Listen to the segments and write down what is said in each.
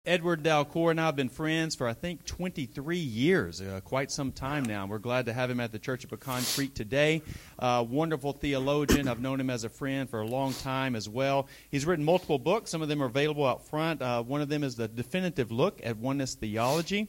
Edward Dalcour and I have been friends for, I think, 23 years, quite some time now. We're glad to have him at the Church of Pecan Creek today. Wonderful theologian. I've known him as a friend for a long time as well. He's written multiple books. Some of them are available out front. One of them is The Definitive Look at Oneness Theology.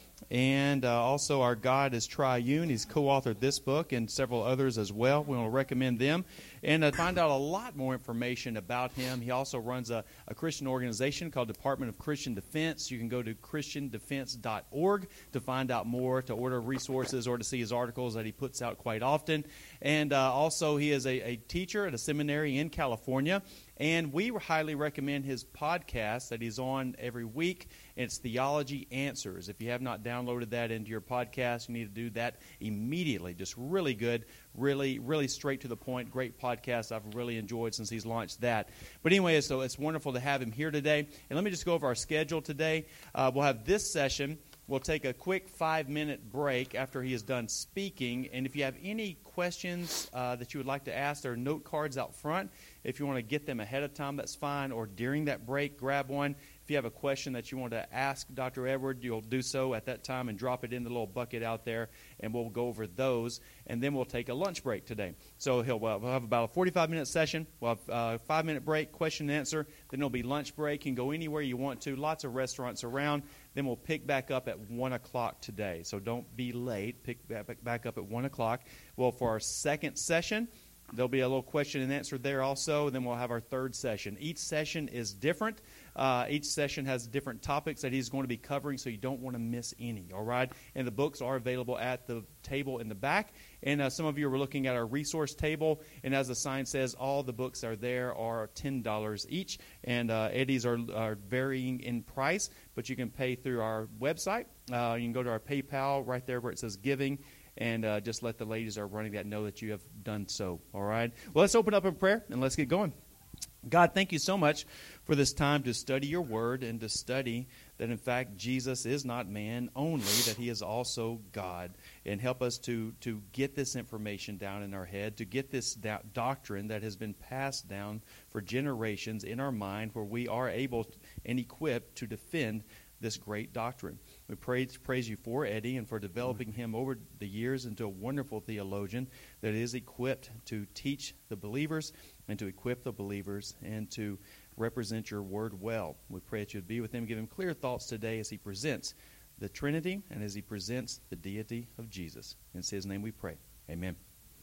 And also Our God is Triune. He's co-authored this book and several others as well. We want to recommend them. And to find out a lot more information about him, he also runs a Christian organization called Department of Christian Defense. You can go to christiandefense.org to find out more, to order resources, or to see his articles that he puts out quite often. And also he is a teacher at a seminary in California. And we highly recommend his podcast that he's on every week. It's Theology Answers. If you have not downloaded that into your podcast, you need to do that immediately. Just really good, really straight to the point. Great podcast I've really enjoyed since he's launched that. But anyway, so it's wonderful to have him here today. And let me just go over our schedule today. We'll have this session. We'll take a quick 5-minute break after he is done speaking. And if you have any questions that you would like to ask, there are note cards out front. If you want to get them ahead of time, that's fine. Or during that break, grab one. If you have a question that you want to ask Dr. Edward, you'll do so at that time and drop it in the little bucket out there, and we'll go over those. And then we'll take a lunch break today. So we'll have about a 45-minute session. We'll have a 5-minute break, question and answer. Then there'll be lunch break. You can go anywhere you want to. Lots of restaurants around. Then we'll pick back up at 1 o'clock today. So don't be late. Pick back up at 1 o'clock. Well, for our second session, there'll be a little question and answer there also. Then we'll have our third session. Each session is different. Each session has different topics that he's going to be covering, so you don't want to miss any, all right? And the books are available at the table in the back. And some of you are looking at our resource table, and as the sign says, all the books are there are $10 each. And Eddie's are varying in price, but you can pay through our website. You can go to our PayPal right there where it says giving, and just let the ladies that are running that know that you have done so, all right? Well, let's open up in prayer, and let's get going. God, thank you so much for this time to study your word and to study that, in fact, Jesus is not man only, that he is also God. And help us to get this information down in our head, to get this doctrine that has been passed down for generations in our mind, where we are able and equipped to defend this great doctrine. We praise you for Eddie and for developing him over the years into a wonderful theologian that is equipped to teach the believers and to equip the believers and to represent your word well. We pray that you would be with him, give him clear thoughts today as he presents the Trinity and as he presents the deity of Jesus. In his name we pray. Amen.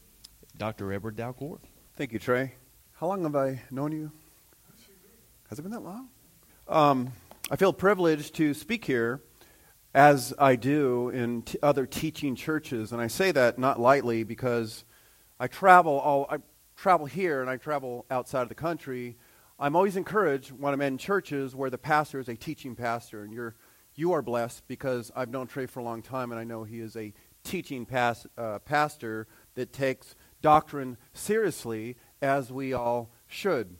Dr. Edward Dalcour. Thank you, Trey. How long have I known you? Has it been that long? I feel privileged to speak here as I do in other teaching churches, and I say that not lightly because I travel here and I travel outside of the country. I'm always encouraged when I'm in churches where the pastor is a teaching pastor, and you are blessed because I've known Trey for a long time, and I know he is a teaching pastor that takes doctrine seriously, as we all should.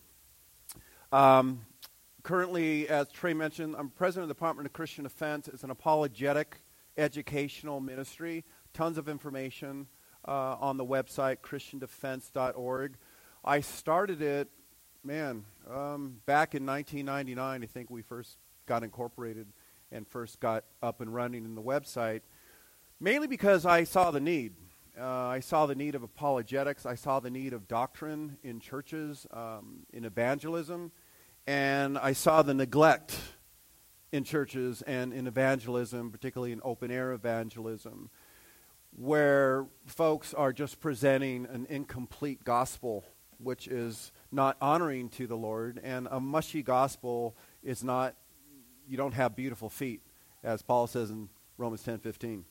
Currently, as Trey mentioned, I'm president of the Department of Christian Defense. It's an apologetic educational ministry. Tons of information on the website, christiandefense.org. I started it, back in 1999. I think we first got incorporated and first got up and running in the website, mainly because I saw the need. I saw the need of apologetics. I saw the need of doctrine in churches, in evangelism. And I saw the neglect in churches and in evangelism, particularly in open-air evangelism, where folks are just presenting an incomplete gospel, which is not honoring to the Lord. And a mushy gospel is not, you don't have beautiful feet, as Paul says in Romans 10:15.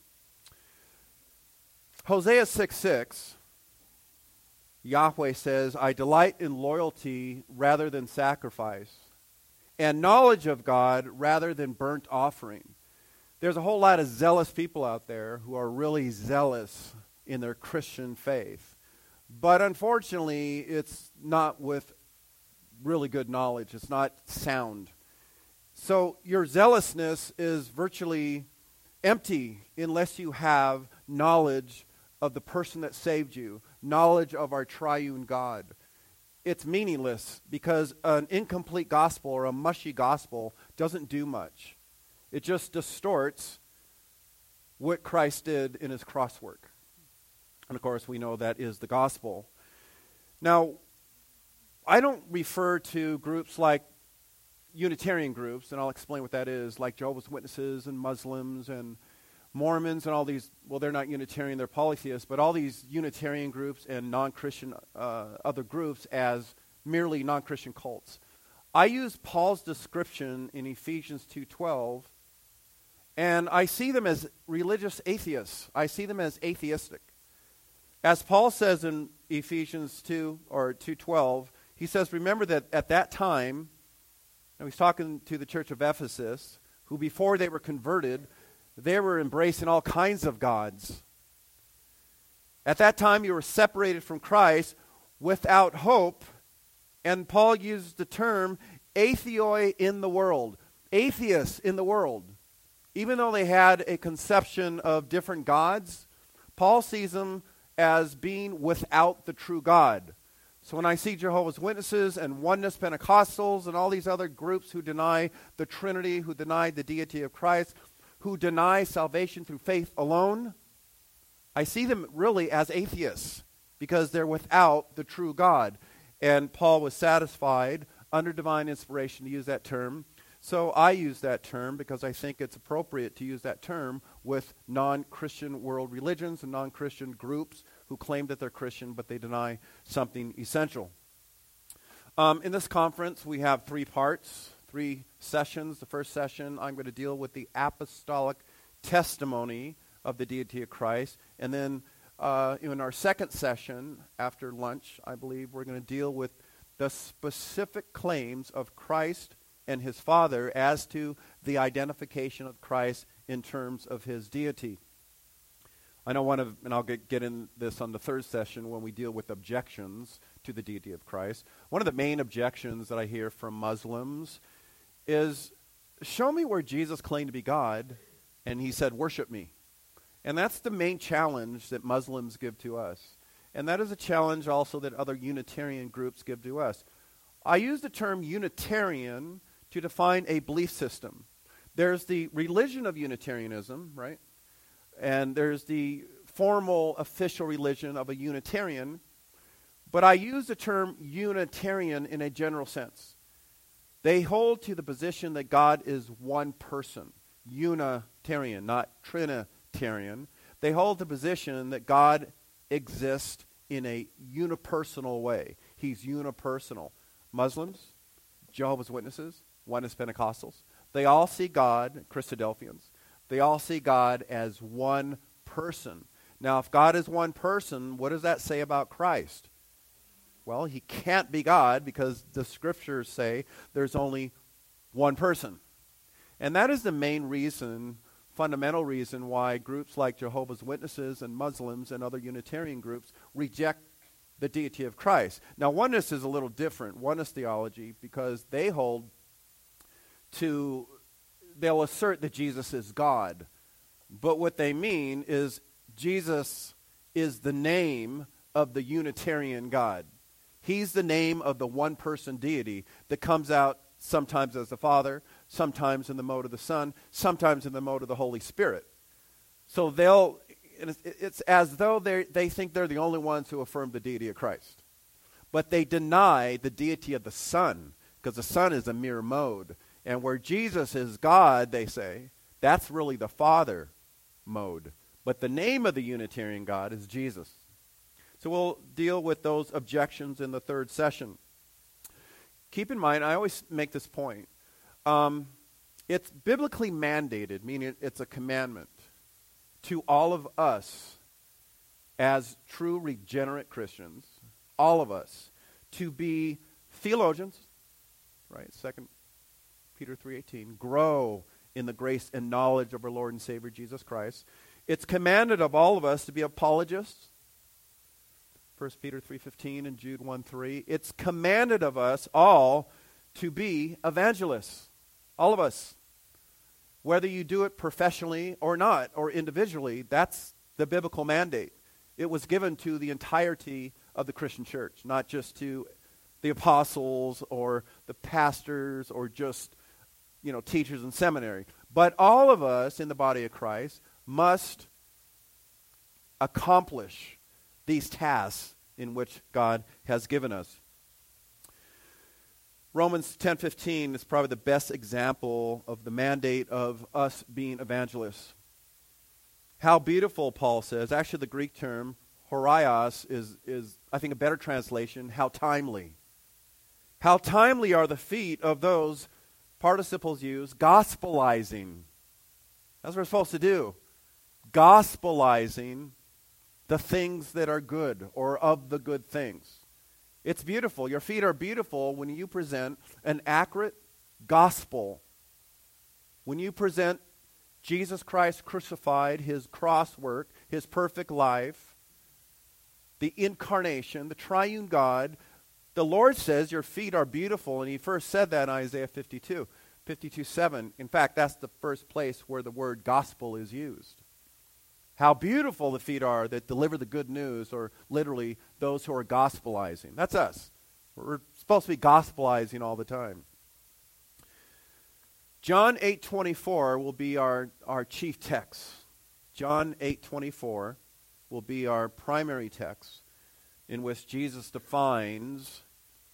Hosea 6:6. Yahweh says, I delight in loyalty rather than sacrifice, and knowledge of God rather than burnt offering. There's a whole lot of zealous people out there who are really zealous in their Christian faith. But unfortunately, it's not with really good knowledge. It's not sound. So your zealousness is virtually empty unless you have knowledge of the person that saved you, knowledge of our triune God. it's meaningless because an incomplete gospel or a mushy gospel doesn't do much. It just distorts what Christ did in his cross work. And of course, we know that is the gospel. Now, I don't refer to groups like Unitarian groups, and I'll explain what that is, like Jehovah's Witnesses and Muslims and Mormons and all these, well, they're not Unitarian, they're polytheists, but all these Unitarian groups and non-Christian other groups as merely non-Christian cults. I use Paul's description in Ephesians 2:12, and I see them as religious atheists. I see them as atheistic. As Paul says in Ephesians 2 or 2:12, he says, remember that at that time, and he's talking to the church of Ephesus, who before they were converted, they were embracing all kinds of gods. At that time, you were separated from Christ without hope, and Paul used the term atheoi in the world, atheists in the world. Even though they had a conception of different gods, Paul sees them as being without the true God. So when I see Jehovah's Witnesses and Oneness Pentecostals and all these other groups who deny the Trinity, who deny the deity of Christ, who deny salvation through faith alone, I see them really as atheists because they're without the true God. And Paul was satisfied under divine inspiration to use that term. So I use that term because I think it's appropriate to use that term with non-Christian world religions and non-Christian groups who claim that they're Christian, but they deny something essential. In this conference, we have 3 parts, 3 sessions. The first session, I'm going to deal with the apostolic testimony of the deity of Christ. And then in our second session, after lunch, I believe, we're going to deal with the specific claims of Christ and his Father as to the identification of Christ in terms of his deity. I know and I'll get in this on the third session when we deal with objections to the deity of Christ. One of the main objections that I hear from Muslims is, show me where Jesus claimed to be God, and he said, worship me. And that's the main challenge that Muslims give to us. And that is a challenge also that other Unitarian groups give to us. I use the term Unitarian to define a belief system. There's the religion of Unitarianism, right? And there's the formal official religion of a Unitarian. But I use the term Unitarian in a general sense. They hold to the position that God is one person. Unitarian, not Trinitarian. They hold the position that God exists in a unipersonal way. He's unipersonal. Muslims, Jehovah's Witnesses, Oneness Pentecostals, they all see God, Christadelphians, they all see God as one person. Now, if God is one person, what does that say about Christ? Well, he can't be God because the scriptures say there's only one person. And that is the main reason, fundamental reason why groups like Jehovah's Witnesses and Muslims and other Unitarian groups reject the deity of Christ. Now, oneness is a little different, oneness theology, because they hold to, they'll assert that Jesus is God. But what they mean is Jesus is the name of the Unitarian God. He's the name of the one-person deity that comes out sometimes as the Father, sometimes in the mode of the Son, sometimes in the mode of the Holy Spirit. So it's as though they think they're the only ones who affirm the deity of Christ. But they deny the deity of the Son, because the Son is a mere mode. And where Jesus is God, they say, that's really the Father mode. But the name of the Unitarian God is Jesus. So we'll deal with those objections in the third session. Keep in mind, I always make this point. It's biblically mandated, meaning it's a commandment, to all of us as true regenerate Christians, all of us, to be theologians, right? 2 Peter 3:18, grow in the grace and knowledge of our Lord and Savior Jesus Christ. It's commanded of all of us to be apologists, 1 Peter 3:15 and Jude 1:3. It's commanded of us all to be evangelists, all of us. Whether you do it professionally or not, or individually, that's the biblical mandate. It was given to the entirety of the Christian church, not just to the apostles or the pastors or just, teachers in seminary. But all of us in the body of Christ must accomplish these tasks in which God has given us. Romans 10:15 is probably the best example of the mandate of us being evangelists. How beautiful, Paul says. Actually, the Greek term, horios, is I think, a better translation, how timely. How timely are the feet of those, participles used, gospelizing. That's what we're supposed to do. Gospelizing the things that are good, or of the good things. It's beautiful. Your feet are beautiful when you present an accurate gospel. When you present Jesus Christ crucified, his cross work, his perfect life, the incarnation, the triune God. The Lord says your feet are beautiful, and he first said that in Isaiah 52:7. In fact, that's the first place where the word gospel is used. How beautiful the feet are that deliver the good news, or literally those who are gospelizing. That's us. We're supposed to be gospelizing all the time. John 8:24 will be our chief text. John 8:24 will be our primary text, in which Jesus defines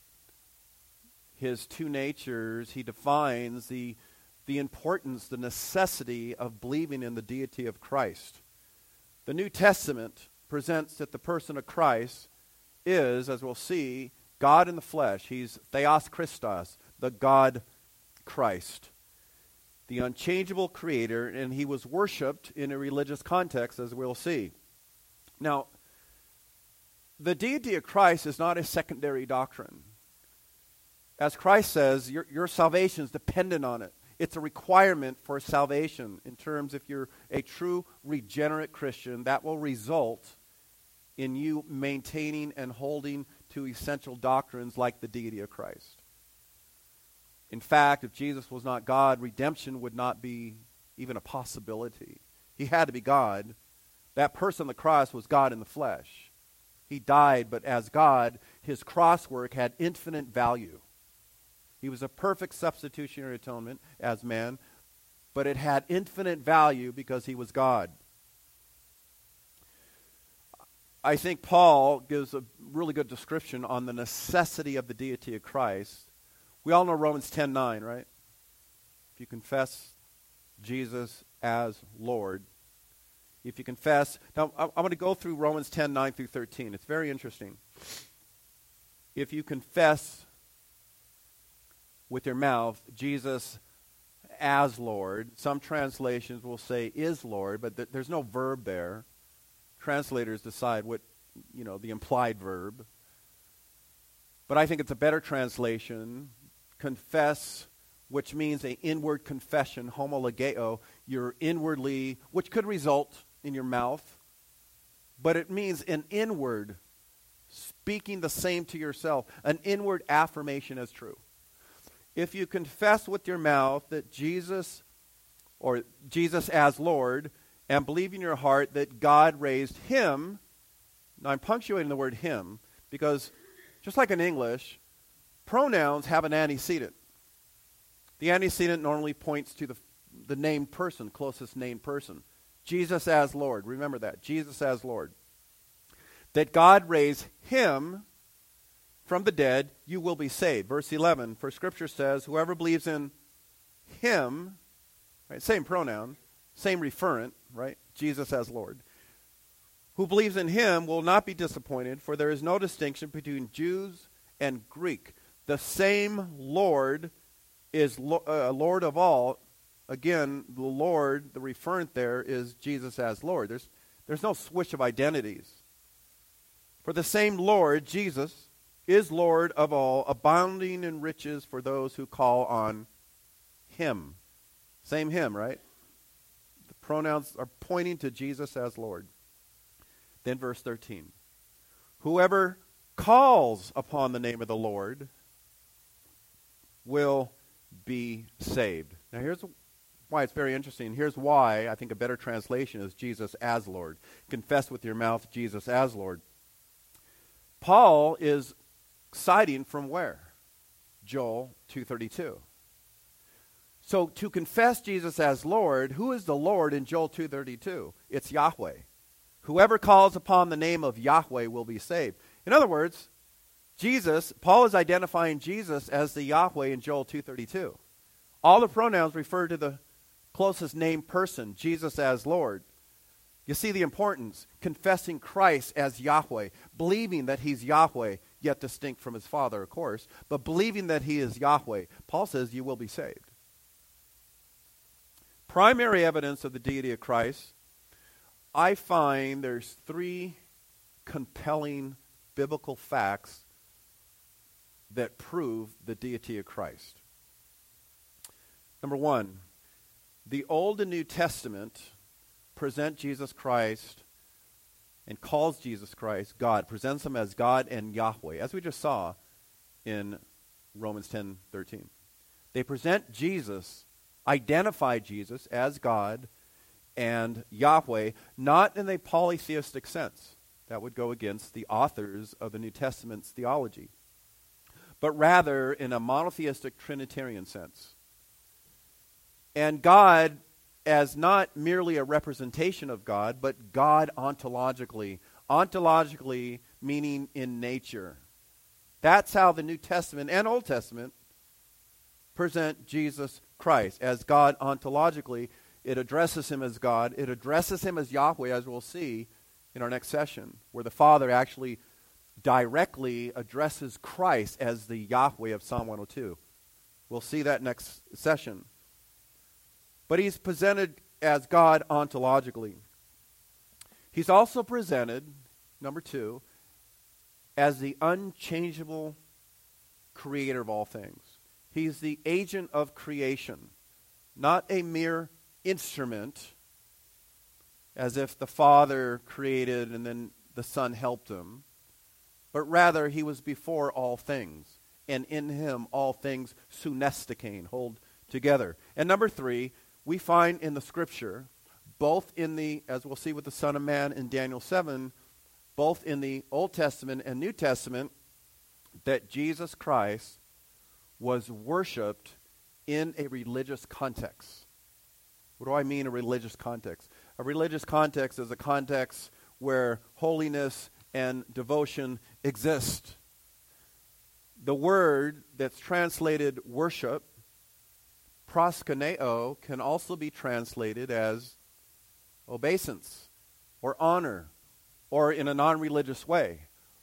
his two natures. He defines the importance, the necessity of believing in the deity of Christ. The New Testament presents that the person of Christ is, as we'll see, God in the flesh. He's Theos Christos, the God Christ, the unchangeable creator, and he was worshipped in a religious context, as we'll see. Now, the deity of Christ is not a secondary doctrine. As Christ says, your salvation is dependent on it. It's a requirement for salvation in terms, if you're a true regenerate Christian, that will result in you maintaining and holding to essential doctrines like the deity of Christ. In fact, if Jesus was not God, redemption would not be even a possibility. He had to be God. That person on the cross was God in the flesh. He died, but as God, his cross work had infinite value. He was a perfect substitutionary atonement as man, but it had infinite value because he was God. I think Paul gives a really good description on the necessity of the deity of Christ. We all know Romans 10:9, right? If you confess Jesus as Lord, if you confess... Now, I'm going to go through Romans 10:9 through 13. It's very interesting. If you confess with your mouth Jesus as Lord, some translations will say is Lord, but there's no verb there. Translators decide what, the implied verb. But I think it's a better translation, confess, which means an inward confession, homologeo, you're inwardly, which could result in your mouth, but it means an inward, speaking the same to yourself, an inward affirmation as true. If you confess with your mouth that Jesus as Lord, and believe in your heart that God raised him, now I'm punctuating the word him, because just like in English, pronouns have an antecedent. The antecedent normally points to the named person, closest named person. Jesus as Lord. Remember that. Jesus as Lord. That God raised him from the dead, you will be saved. Verse 11, for Scripture says, whoever believes in him, right, same pronoun, same referent, right, Jesus as Lord, who believes in him will not be disappointed, for there is no distinction between Jews and Greek. The same Lord is Lord of all. Again, the Lord, the referent there, is Jesus as Lord. There's no switch of identities. For the same Lord, Jesus, is Lord of all, abounding in riches for those who call on him. Same him, right? The pronouns are pointing to Jesus as Lord. Then verse 13. Whoever calls upon the name of the Lord will be saved. Now here's why it's very interesting. Here's why I think a better translation is Jesus as Lord. Confess with your mouth Jesus as Lord. Paul is citing from where? Joel 2:32. So to confess Jesus as Lord, who is the Lord in Joel 2:32? It's Yahweh. Whoever calls upon the name of Yahweh will be saved. In other words, Paul is identifying Jesus as the Yahweh in Joel 2:32. All the pronouns refer to the closest named person, Jesus as Lord. You see the importance, confessing Christ as Yahweh, believing that he's Yahweh, yet distinct from his Father, of course, but believing that he is Yahweh. Paul says you will be saved. Primary evidence of the deity of Christ, I find there's three compelling biblical facts that prove the deity of Christ. Number one, the Old and New Testament present Jesus Christ and calls Jesus Christ God, presents him as God and Yahweh, as we just saw in Romans 10:13. They present Jesus, identify Jesus as God and Yahweh, not in a polytheistic sense. That would go against the authors of the New Testament's theology, but rather in a monotheistic Trinitarian sense. And God as not merely a representation of God, but God ontologically. Ontologically meaning in nature. That's how the New Testament and Old Testament present Jesus Christ as God ontologically. It addresses him as God. It addresses him as Yahweh, as we'll see in our next session, where the Father actually directly addresses Christ as the Yahweh of Psalm 102. We'll see that next session. But he's presented as God ontologically. He's also presented, number two, as the unchangeable creator of all things. He's the agent of creation, not a mere instrument, as if the Father created and then the Son helped him, but rather he was before all things, and in him all things sunestikane, hold together. And number three, we find in the Scripture, both in the, as we'll see with the Son of Man in Daniel 7, both in the Old Testament and New Testament, that Jesus Christ was worshipped in a religious context. What do I mean, a religious context? A religious context is a context where holiness and devotion exist. The word that's translated worship, proskuneo, can also be translated as obeisance or honor or in a non-religious way.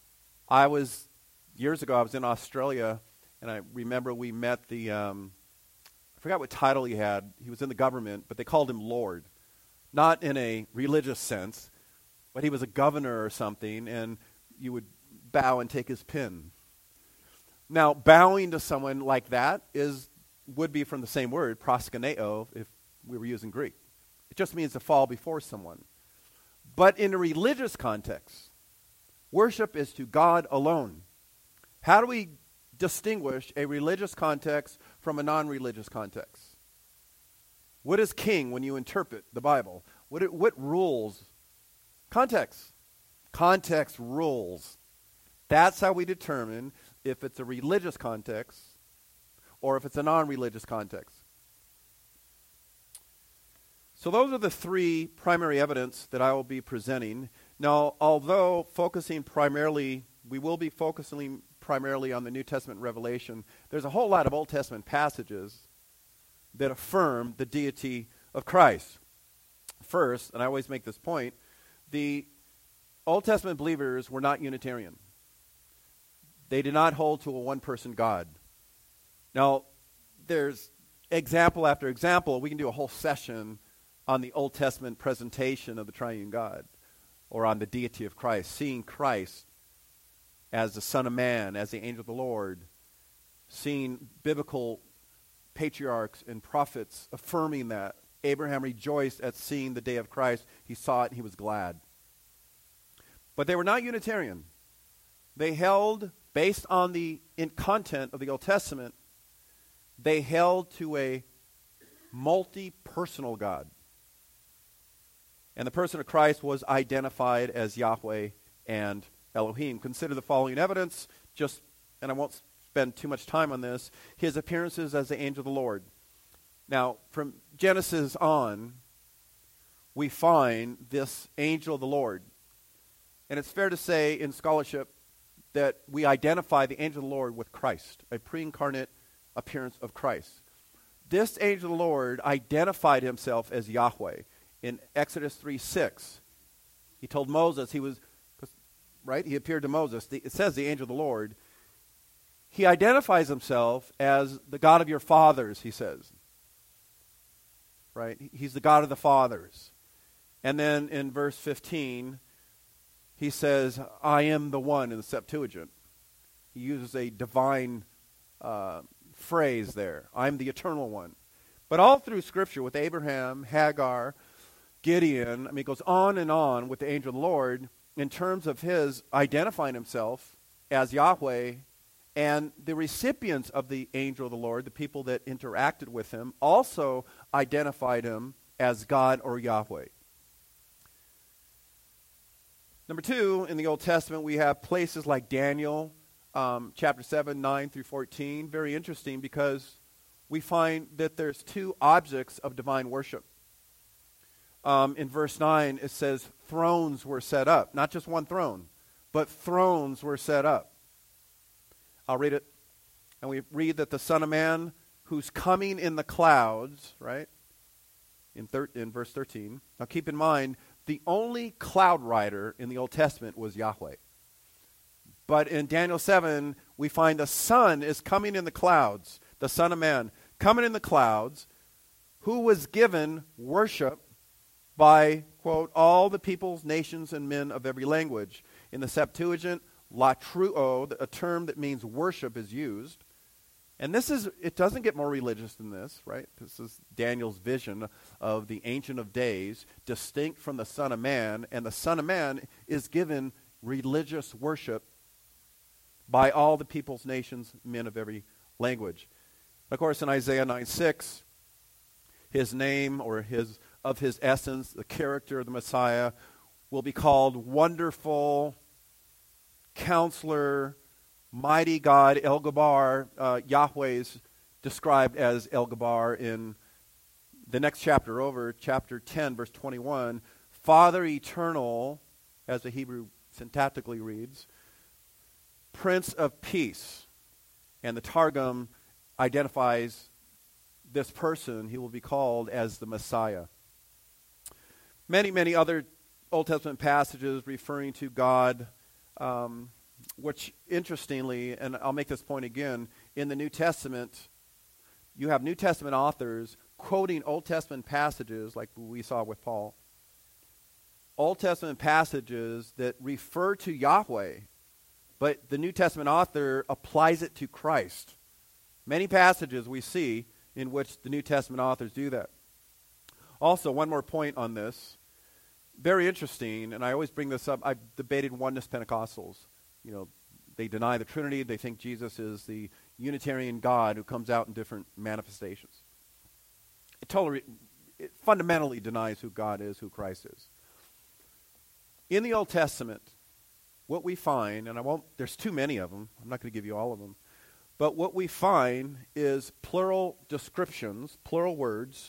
Years ago, I was in Australia, and I remember we met the, I forgot what title he had. He was in the government, but they called him Lord. Not in a religious sense, but he was a governor or something, and you would bow and take his pin. Now, bowing to someone like that would be from the same word, proskuneo, if we were using Greek. It just means to fall before someone. But in a religious context, worship is to God alone. How do we distinguish a religious context from a non-religious context? What is king when you interpret the Bible? What rules? Context. Context rules. That's how we determine if it's a religious context or if it's a non-religious context. So those are the three primary evidence that I will be presenting. Now, although we will be focusing primarily on the New Testament revelation, there's a whole lot of Old Testament passages that affirm the deity of Christ. First, and I always make this point, the Old Testament believers were not Unitarian. They did not hold to a one-person God. Now, there's example after example. We can do a whole session on the Old Testament presentation of the triune God, or on the deity of Christ, seeing Christ as the Son of Man, as the angel of the Lord, seeing biblical patriarchs and prophets affirming that. Abraham rejoiced at seeing the day of Christ. He saw it and he was glad. But they were not Unitarian. They held, based on the content of the Old Testament, they held to a multi-personal God. And the person of Christ was identified as Yahweh and Elohim. Consider the following evidence, just and I won't spend too much time on this, his appearances as the angel of the Lord. Now, from Genesis on, we find this angel of the Lord. And it's fair to say in scholarship that we identify the angel of the Lord with Christ, a pre-incarnate appearance of Christ. This angel of the Lord identified himself as Yahweh. In Exodus 3:6, he told Moses, he appeared to Moses. It says the angel of the Lord. He identifies himself as the God of your fathers, he says. Right? He's the God of the fathers. And then in verse 15, he says, I am the one in the Septuagint. He uses a divine phrase there. I'm the eternal one. But all through Scripture with Abraham, Hagar, Gideon, it goes on and on with the angel of the Lord in terms of his identifying himself as Yahweh, and the recipients of the angel of the Lord, the people that interacted with him, also identified him as God or Yahweh. Number two, in the Old Testament, we have places like Daniel, chapter 7, 9 through 14. Very interesting because we find that there's two objects of divine worship. In verse 9, it says thrones were set up. Not just one throne, but thrones were set up. I'll read it. And we read that the Son of Man, who's coming in the clouds, right? In verse 13. Now keep in mind, the only cloud rider in the Old Testament was Yahweh. But in Daniel 7, we find the Son is coming in the clouds, the Son of Man, coming in the clouds, who was given worship by, quote, all the peoples, nations, and men of every language. In the Septuagint, latruo, a term that means worship, is used. And it doesn't get more religious than this, right? This is Daniel's vision of the Ancient of Days, distinct from the Son of Man, and the Son of Man is given religious worship by all the peoples, nations, men of every language. Of course, in Isaiah 9:6, his name or his essence, the character of the Messiah, will be called Wonderful Counselor, Mighty God, El Gabar. Yahweh's described as El Gabar in the next chapter over, chapter 10, verse 21. Father Eternal, as the Hebrew syntactically reads, Prince of Peace. And the Targum identifies this person. He will be called as the Messiah. Many, many other Old Testament passages referring to God, which interestingly, and I'll make this point again, in the New Testament, you have New Testament authors quoting Old Testament passages like we saw with Paul. Old Testament passages that refer to Yahweh, but the New Testament author applies it to Christ. Many passages we see in which the New Testament authors do that. Also, one more point on this. Very interesting, and I always bring this up. I've debated oneness Pentecostals. They deny the Trinity. They think Jesus is the Unitarian God who comes out in different manifestations. It fundamentally denies who God is, who Christ is. In the Old Testament, what we find, and there's too many of them. I'm not going to give you all of them. But what we find is plural descriptions, plural words,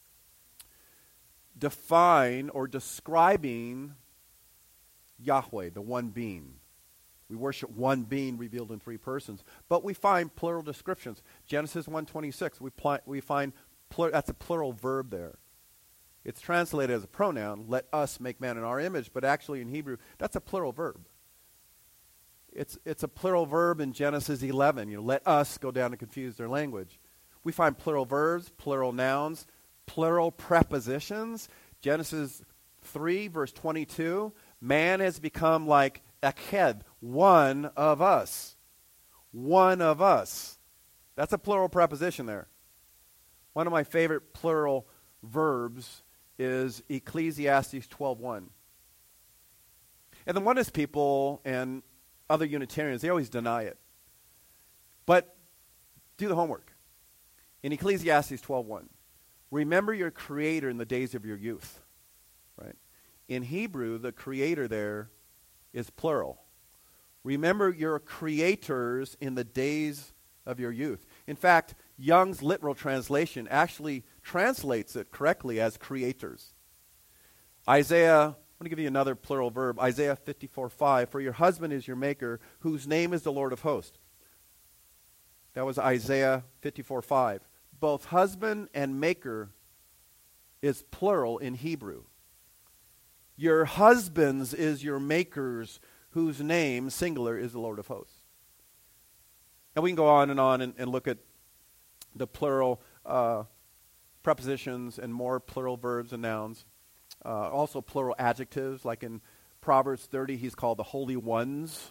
define or describing Yahweh, the one being. We worship one being revealed in three persons. But we find plural descriptions. Genesis 1:26, we find that's a plural verb there. It's translated as a pronoun, let us make man in our image, but actually in Hebrew, that's a plural verb. It's a plural verb in Genesis 11. Let us go down and confuse their language. We find plural verbs, plural nouns, plural prepositions. Genesis 3, verse 22, man has become like Echad, one of us. One of us. That's a plural preposition there. One of my favorite plural verbs is Ecclesiastes 12:1. And the oneness people and other Unitarians, they always deny it. But do the homework. In Ecclesiastes 12:1, remember your Creator in the days of your youth. Right? In Hebrew, the Creator there is plural. Remember your creators in the days of your youth. In fact, Young's literal translation actually translates it correctly as creators. Isaiah, I'm going to give you another plural verb, Isaiah 54:5, for your husband is your maker, whose name is the Lord of hosts. That was Isaiah 54:5. Both husband and maker is plural in Hebrew. Your husbands is your makers, whose name, singular, is the Lord of hosts. And we can go on and look at the plural prepositions and more plural verbs and nouns. Also plural adjectives, like in Proverbs 30, he's called the Holy Ones.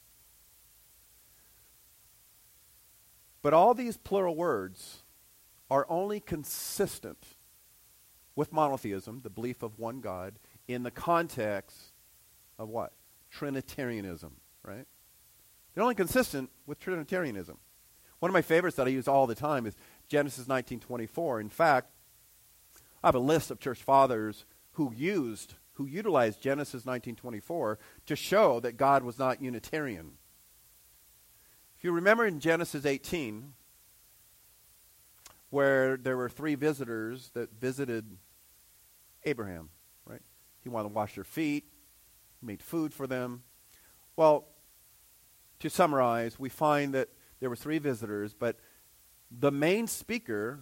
But all these plural words are only consistent with monotheism, the belief of one God, in the context of what? Trinitarianism, right? They're only consistent with Trinitarianism. One of my favorites that I use all the time is Genesis 19:24. In fact, I have a list of church fathers who utilized Genesis 19:24 to show that God was not Unitarian. If you remember in Genesis 18, where there were 3 visitors that visited Abraham, right? He wanted to wash their feet, made food for them. Well, to summarize, we find that there were 3 visitors, but the main speaker,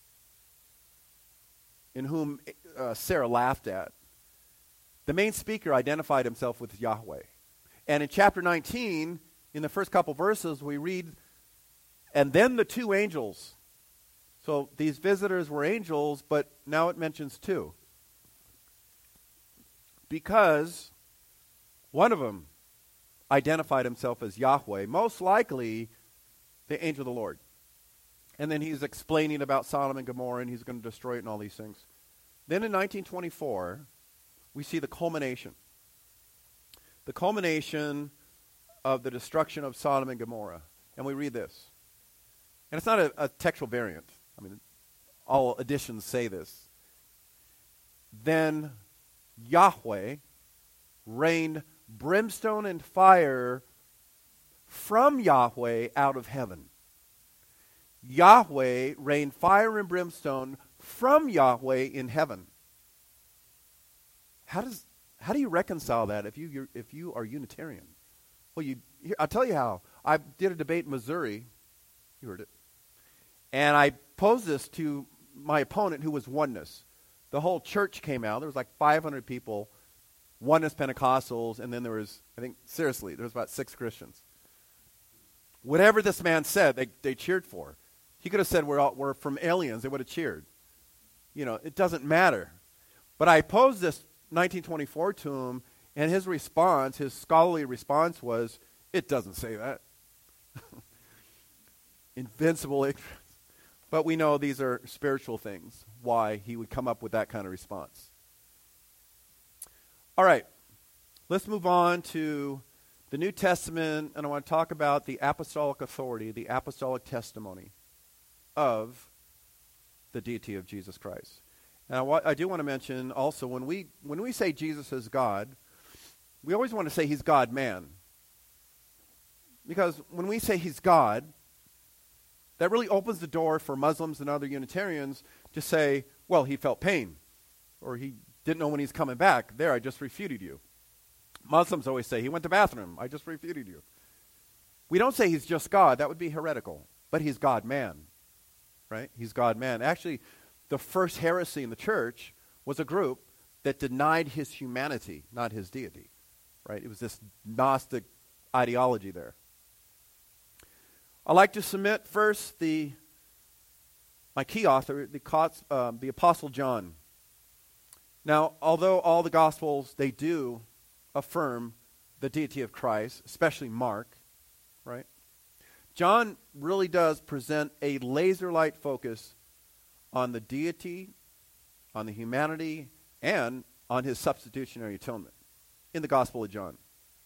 in whom Sarah laughed at, the main speaker identified himself with Yahweh. And in chapter 19, in the first couple verses, we read, and then the 2 angels. So these visitors were angels, but now it mentions 2. Because one of them identified himself as Yahweh, most likely the angel of the Lord. And then he's explaining about Sodom and Gomorrah, and he's going to destroy it and all these things. Then in 1924, we see the culmination. The culmination of the destruction of Sodom and Gomorrah. And we read this. And it's not a textual variant. I mean, all editions say this. Then Yahweh rained brimstone and fire from Yahweh out of heaven. Yahweh rained fire and brimstone from Yahweh in heaven. How do you reconcile that if you are Unitarian? Well, I'll tell you how. I did a debate in Missouri. You heard it. And I posed this to my opponent, who was oneness. The whole church came out. There was like 500 people, oneness Pentecostals, and then there was, I think, seriously, there was about 6 Christians. Whatever this man said, they cheered for. He could have said we're from aliens. They would have cheered. You know, it doesn't matter. But I posed this 1924 to him, and his response, his scholarly response was, it doesn't say that. Invincible ignorance. But we know these are spiritual things, why he would come up with that kind of response. All right, let's move on to the New Testament, and I want to talk about the apostolic authority, the apostolic testimony of the deity of Jesus Christ. And I do want to mention also, when we say Jesus is God, we always want to say he's God-man. Because when we say he's God, that really opens the door for Muslims and other Unitarians to say, well, he felt pain, or he didn't know when he's coming back. There, I just refuted you. Muslims always say, he went to the bathroom. I just refuted you. We don't say he's just God. That would be heretical. But he's God-man, right? He's God-man. Actually, the first heresy in the church was a group that denied his humanity, not his deity, right? It was this Gnostic ideology there. I'd like to submit first my key author, the Apostle John. Now, although all the Gospels, they do affirm the deity of Christ, especially Mark, right? John really does present a laser-light focus on the deity, on the humanity, and on his substitutionary atonement in the Gospel of John.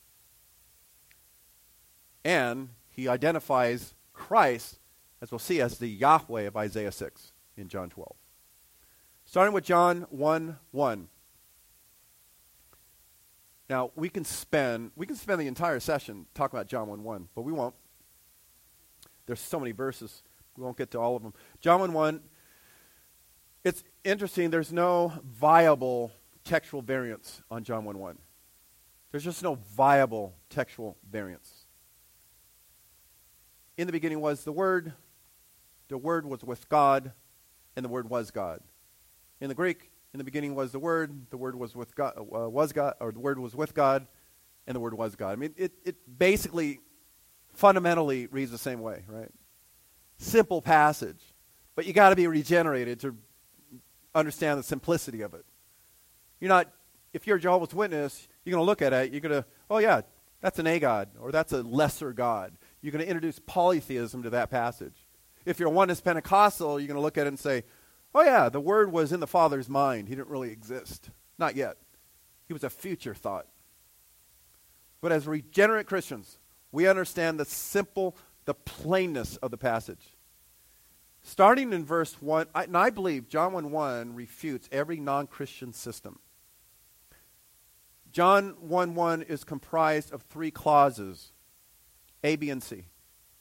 And he identifies Christ, as we'll see, as the Yahweh of Isaiah 6 in John 12. Starting with John 1:1. Now, we can spend the entire session talking about John 1:1, but we won't. There's so many verses. We won't get to all of them. John 1:1, it's interesting. There's no viable textual variance on John 1:1. There's just no viable textual variance. In the beginning was the Word was with God, and the Word was God. In the Greek, in the beginning was the Word was with God, the Word was with God, and the Word was God. I mean, it basically, fundamentally reads the same way, right? Simple passage, but you got to be regenerated to understand the simplicity of it. If you're a Jehovah's Witness, you're going to look at it, you're going to, oh yeah, that's an a-God, or that's a lesser God. You're going to introduce polytheism to that passage. If you're a Oneness Pentecostal, you're going to look at it and say, oh yeah, the Word was in the Father's mind. He didn't really exist. Not yet. He was a future thought. But as regenerate Christians, we understand the plainness of the passage. Starting in verse 1, and I believe John 1:1 refutes every non-Christian system. John 1:1 is comprised of 3 clauses, A, B, and C.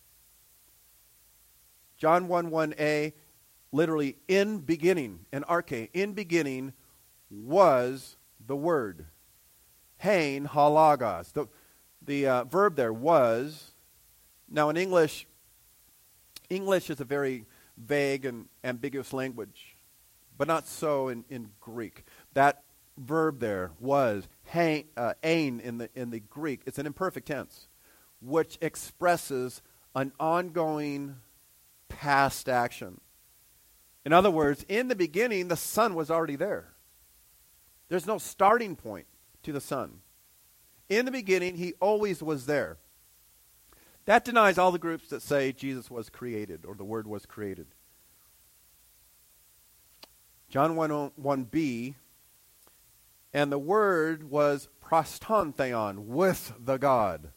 John 1:1a, literally, in beginning, and arche, in beginning was the Word. Hein halagos. The verb there was. Now in English is a very vague and ambiguous language, but not so in Greek. That verb there was, ein in the Greek, it's an imperfect tense, which expresses an ongoing past action. In other words, in the beginning, the Son was already there. There's no starting point to the Son. In the beginning, he always was there. That denies all the groups that say Jesus was created or the Word was created. John 1:1b, and the Word was prostantheon, with the God.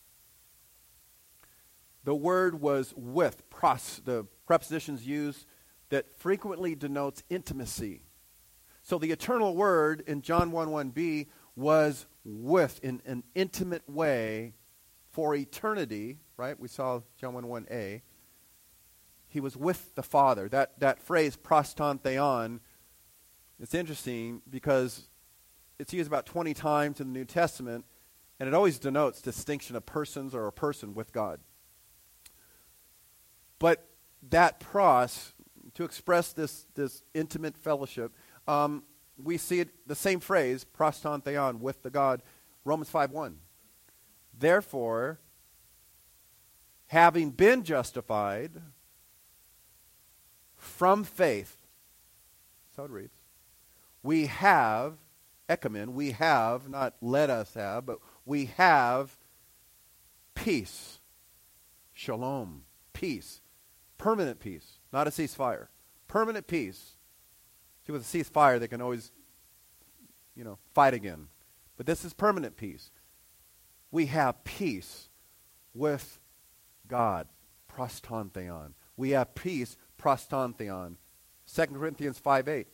The Word was with, the prepositions used that frequently denotes intimacy. So the eternal Word in John 1:1b was with, in an intimate way, for eternity, right? We saw John 1:1a. He was with the Father. That phrase, prostantheon, it's interesting because it's used about 20 times in the New Testament, and it always denotes distinction of persons or a person with God. But that pros, to express this intimate fellowship, we see it, the same phrase, prostantheon, with the God, Romans 5:1. Therefore, having been justified from faith, so it reads, we have, ekamen, we have, not let us have, but we have peace, shalom, peace, permanent peace, not a ceasefire, permanent peace. See, with a ceasefire, they can always, fight again. But this is permanent peace. We have peace with God, prostantheon. We have peace, prostantheon. 2 Corinthians 5:8,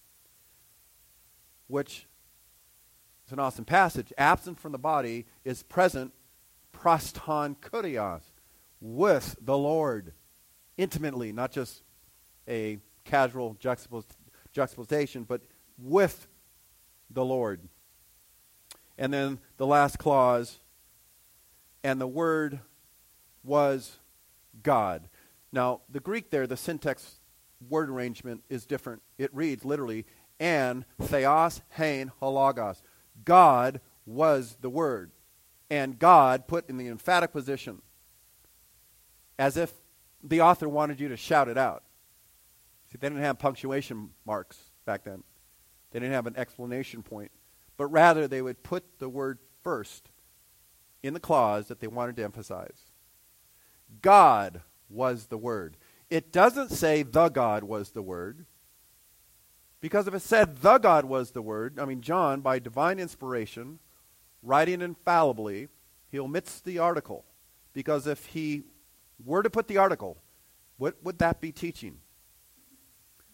which is an awesome passage. Absent from the body is present, prostankurios, with the Lord, intimately, not just a casual juxtaposition, but with the Lord. And then the last clause, and the Word was God. Now, the Greek there, the syntax word arrangement is different. It reads literally, and theos hein halagos. God was the Word. And God put in the emphatic position, as if the author wanted you to shout it out. See, they didn't have punctuation marks back then. They didn't have an explanation point. But rather, they would put the word first in the clause that they wanted to emphasize. God was the Word. It doesn't say the God was the Word. Because if it said the God was the Word, John, by divine inspiration, writing infallibly, he omits the article. Because if he were to put the article, what would that be teaching?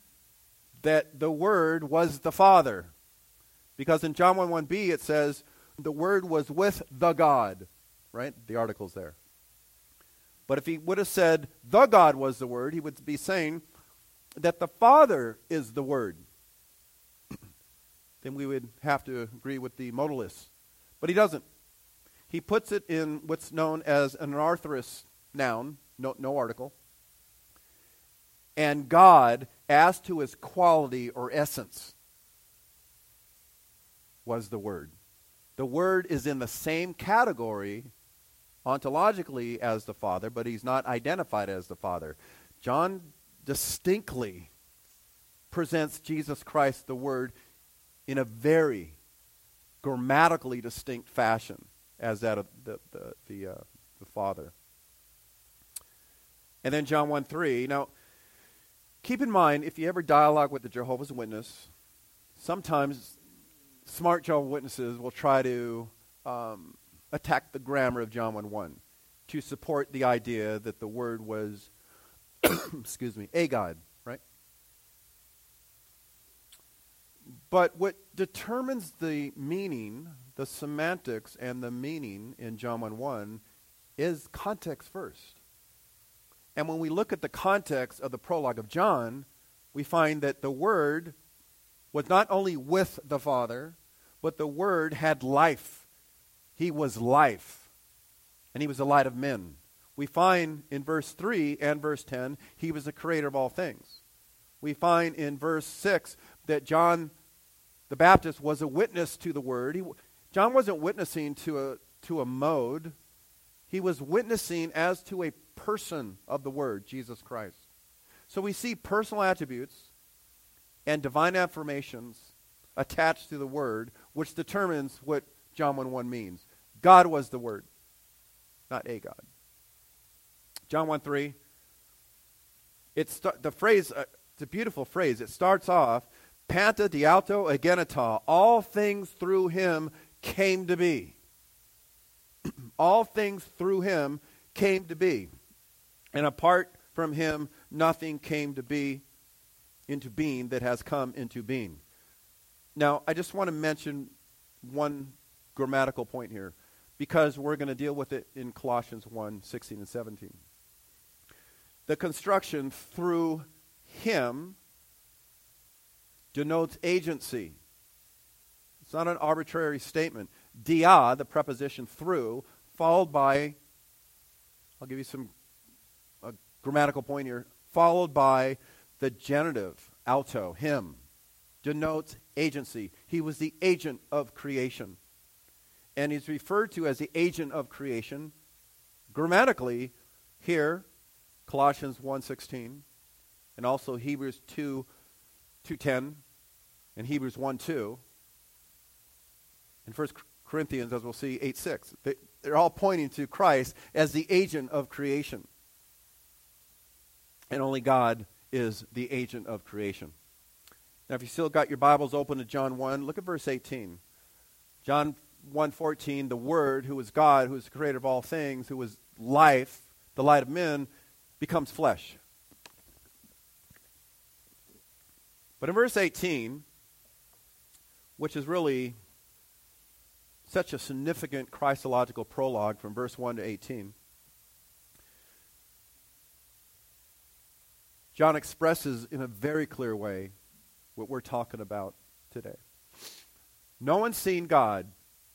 That the Word was the Father. Because in John 1:1b it says, the Word was with the God, right? The article's there. But if he would have said the God was the Word, he would be saying that the Father is the Word. Then we would have to agree with the modalists. But he doesn't. He puts it in what's known as an anarthrous noun, no article. And God, as to his quality or essence, was the Word. The Word is in the same category ontologically as the Father, but he's not identified as the Father. John distinctly presents Jesus Christ, the Word, in a very grammatically distinct fashion as that of the Father. And then John 1:3. Now, keep in mind, if you ever dialogue with the Jehovah's Witness, sometimes smart Jehovah's Witnesses will try to attack the grammar of John 1:1 to support the idea that the Word was, a God, right? But what determines the meaning, the semantics and the meaning in John 1:1 is context first. And when we look at the context of the prologue of John, we find that the Word was not only with the Father, but the Word had life. He was life, and he was the light of men. We find in verse 3 and verse 10, he was the creator of all things. We find in verse 6 that John the Baptist was a witness to the Word. John wasn't witnessing to a mode. He was witnessing as to a person of the Word, Jesus Christ. So we see personal attributes and divine affirmations attached to the Word, which determines what John 1:1 means. God was the Word, not a God. John 1:3, the phrase, it's a beautiful phrase. It starts off, Panta diauto agenita, all things through him came to be. All things through him came to be. And apart from him, nothing came to be into being that has come into being. Now, I just want to mention one grammatical point here, because we're going to deal with it in Colossians 1:16 and 17. The construction through him denotes agency. It's not an arbitrary statement. Dia, the preposition through, followed by, I'll give you a grammatical point here, followed by the genitive, auto, him, denotes agency. He was the agent of creation. And he's referred to as the agent of creation grammatically here, Colossians 1:16, and also Hebrews 2:10, and Hebrews 1:2, and 1 Corinthians, as we'll see, 8:6. They're all pointing to Christ as the agent of creation. And only God is the agent of creation. Now, if you still got your Bibles open to John 1, look at verse 18. John 1:14, the Word, who is God, who is the creator of all things, who is life, the light of men, becomes flesh. But in verse 18, which is really such a significant Christological prologue from verse 1 to 18, John expresses in a very clear way what we're talking about today. No one's seen God.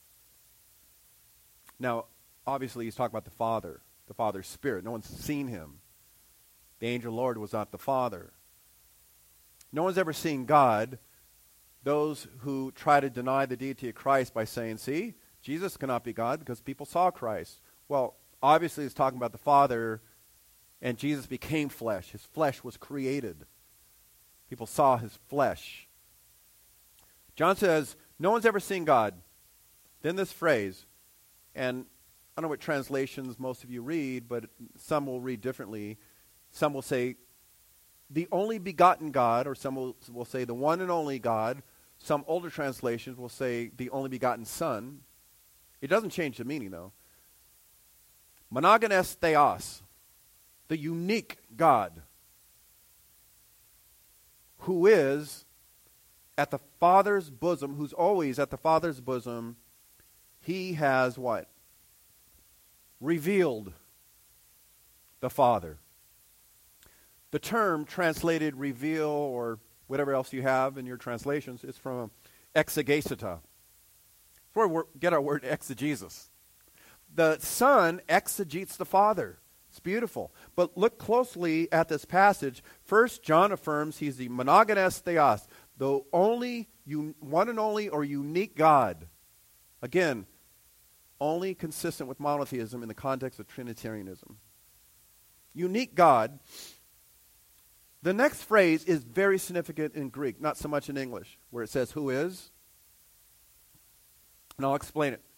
Now, obviously, he's talking about the Father's Spirit. No one's seen him. The angel Lord was not the Father. No one's ever seen God. Those who try to deny the deity of Christ by saying, see, Jesus cannot be God because people saw Christ. Well, obviously, he's talking about the Father, and Jesus became flesh. His flesh was created. People saw his flesh. John says, no one's ever seen God. Then this phrase, and I don't know what translations most of you read, but some will read differently. Some will say, the only begotten God, or some will say the one and only God. Some older translations will say the only begotten Son. It doesn't change the meaning, though. Monogenes theos, the unique God, who is at the Father's bosom, who's always at the Father's bosom, He has what? Revealed the Father. The term translated reveal or whatever else you have in your translations is from exegesita. That's where we get our word exegesis. The Son exegetes the Father. It's beautiful. But look closely at this passage. First, John affirms he's the monogenes theos, the one and only or unique God. Again, only consistent with monotheism in the context of Trinitarianism. Unique God. The next phrase is very significant in Greek, not so much in English, where it says, who is? And I'll explain it.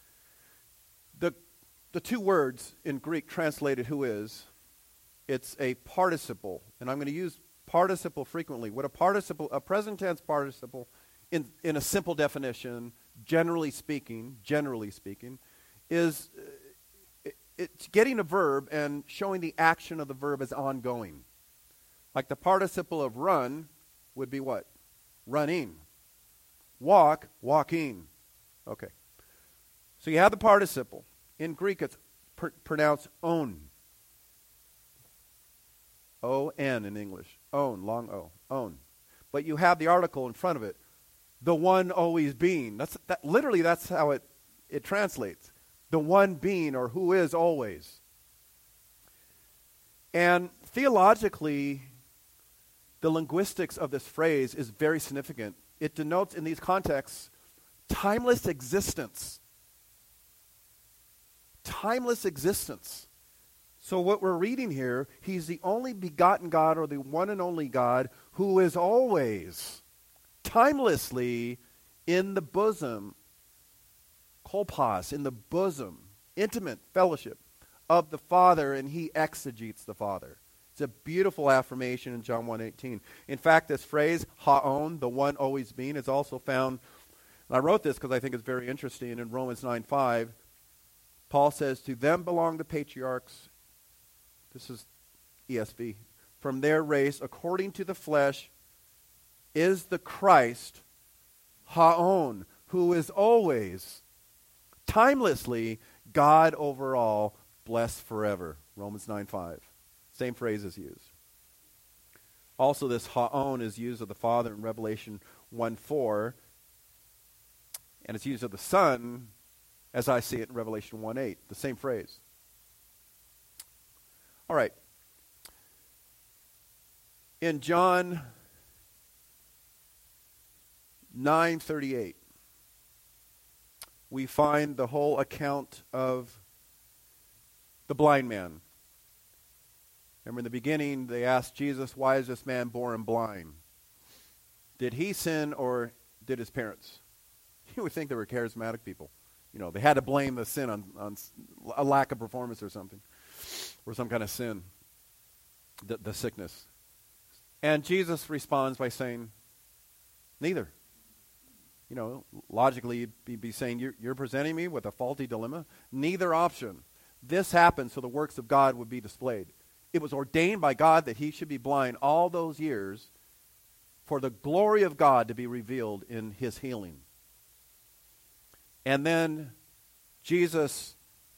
The two words in Greek translated who is, it's a participle. And I'm going to use participle frequently. What a present tense participle, in a simple definition, generally speaking, is it's getting a verb and showing the action of the verb as ongoing. Like the participle of run would be what? Running. Walk, walking. Okay. So you have the participle. In Greek, it's pronounced own. O-N in English. Own, long O. Own. But you have the article in front of it. The one always being. Literally, that's how it translates. The one being, or who is always. And theologically, the linguistics of this phrase is very significant. It denotes, in these contexts, timeless existence. Timeless existence. So what we're reading here, he's the only begotten God, or the one and only God, who is always, timelessly, in the bosom, kolpos, in the bosom, intimate fellowship of the Father, and he exegetes the Father. It's a beautiful affirmation in John 1:18. In fact, this phrase, haon, the one always being, is also found, and I wrote this because I think it's very interesting, in Romans 9:5. Paul says, to them belong the patriarchs, this is ESV, from their race, according to the flesh, is the Christ, haon, who is always, timelessly, God over all, blessed forever. Romans 9:5. Same phrase is used. Also, this haon is used of the Father in Revelation 1:4, and it's used of the Son, as I see it in Revelation 1:8, the same phrase. All right. In John 9:38, we find the whole account of the blind man. Remember in the beginning, they asked Jesus, why is this man born blind? Did he sin or did his parents? You would think they were charismatic people. You know, they had to blame the sin on a lack of performance or something, or some kind of sin, the sickness. And Jesus responds by saying, neither. You know, logically, you'd be saying, you're presenting me with a faulty dilemma? Neither option. This happened so the works of God would be displayed. It was ordained by God that he should be blind all those years for the glory of God to be revealed in his healing. And then Jesus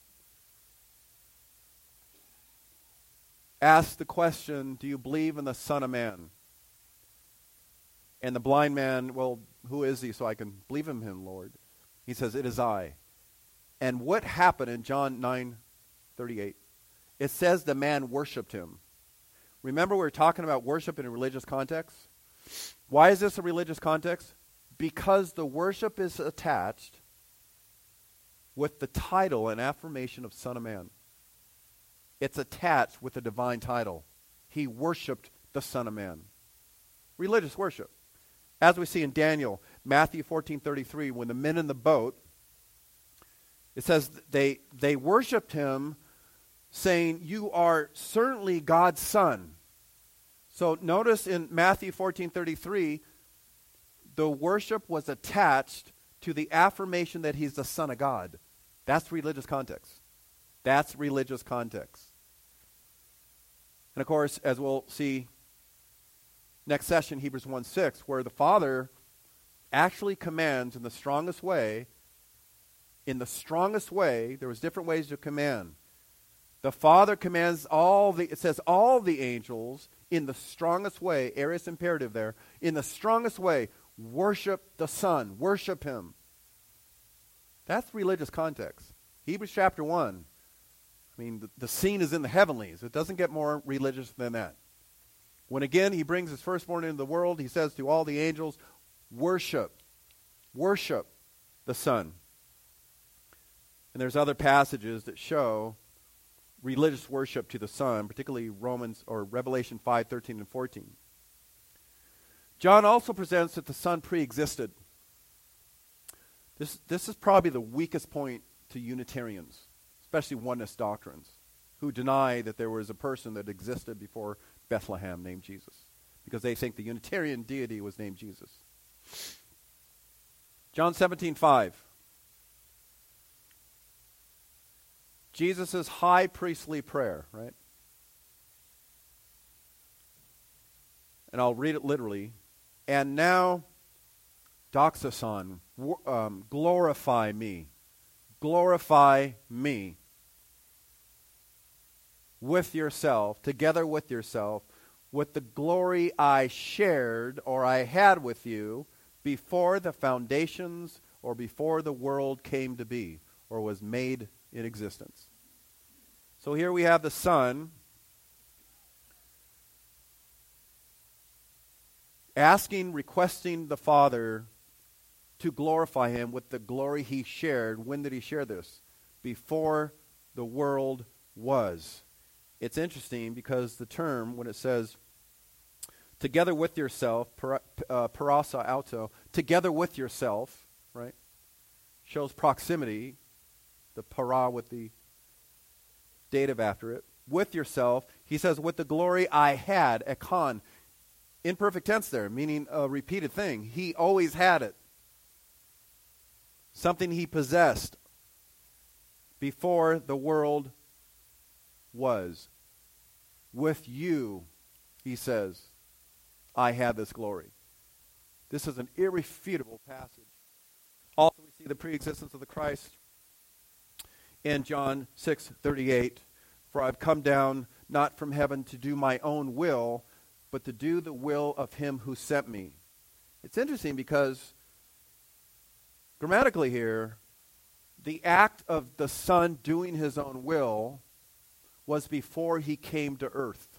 asked the question, do you believe in the Son of Man? And the blind man, well, who is he so I can believe in him, Lord? He says, it is I. And what happened in John 9:38? It says the man worshipped him. Remember we were talking about worship in a religious context? Why is this a religious context? Because the worship is attached with the title and affirmation of Son of Man. It's attached with the divine title. He worshipped the Son of Man. Religious worship. As we see in Daniel, Matthew 14:33, when the men in the boat, it says they worshipped him, saying, you are certainly God's son. So notice in Matthew 14:33, the worship was attached to the affirmation that he's the Son of God. That's religious context. That's religious context. And of course, as we'll see next session, Hebrews 1:6, where the Father actually commands in the strongest way in the strongest way. There was different ways to command. The Father commands all the angels in the strongest way, aorist imperative there, in the strongest way, worship the Son, worship him. That's religious context. Hebrews chapter 1. I mean, the scene is in the heavenlies. It doesn't get more religious than that. When again he brings his firstborn into the world, he says to all the angels, worship the Son. And there's other passages that show religious worship to the Son, particularly Revelation 5:13 and 14. John also presents that the Son pre-existed. This is probably the weakest point to Unitarians, especially oneness doctrines, who deny that there was a person that existed before Bethlehem named Jesus, because they think the Unitarian deity was named Jesus. John 17:5. Jesus' high priestly prayer, right? And I'll read it literally. And now, doxason, glorify me with yourself, together with yourself, with the glory I shared or I had with you before the foundations or before the world came to be or was made in existence. So here we have the Son requesting the Father to glorify him with the glory he shared. When did he share this? Before the world was. It's interesting because the term, when it says together with yourself, parasa auto, together with yourself, right, shows proximity, the para with the dative after it, with yourself. He says, with the glory I had, ekon, imperfect tense there, meaning a repeated thing. He always had it. Something he possessed before the world was. With you, he says, I had this glory. This is an irrefutable passage. Also, we see the preexistence of the Christ in John 6:38. For I've come down not from heaven to do my own will, but to do the will of him who sent me. It's interesting because grammatically here, the act of the Son doing his own will was before he came to earth.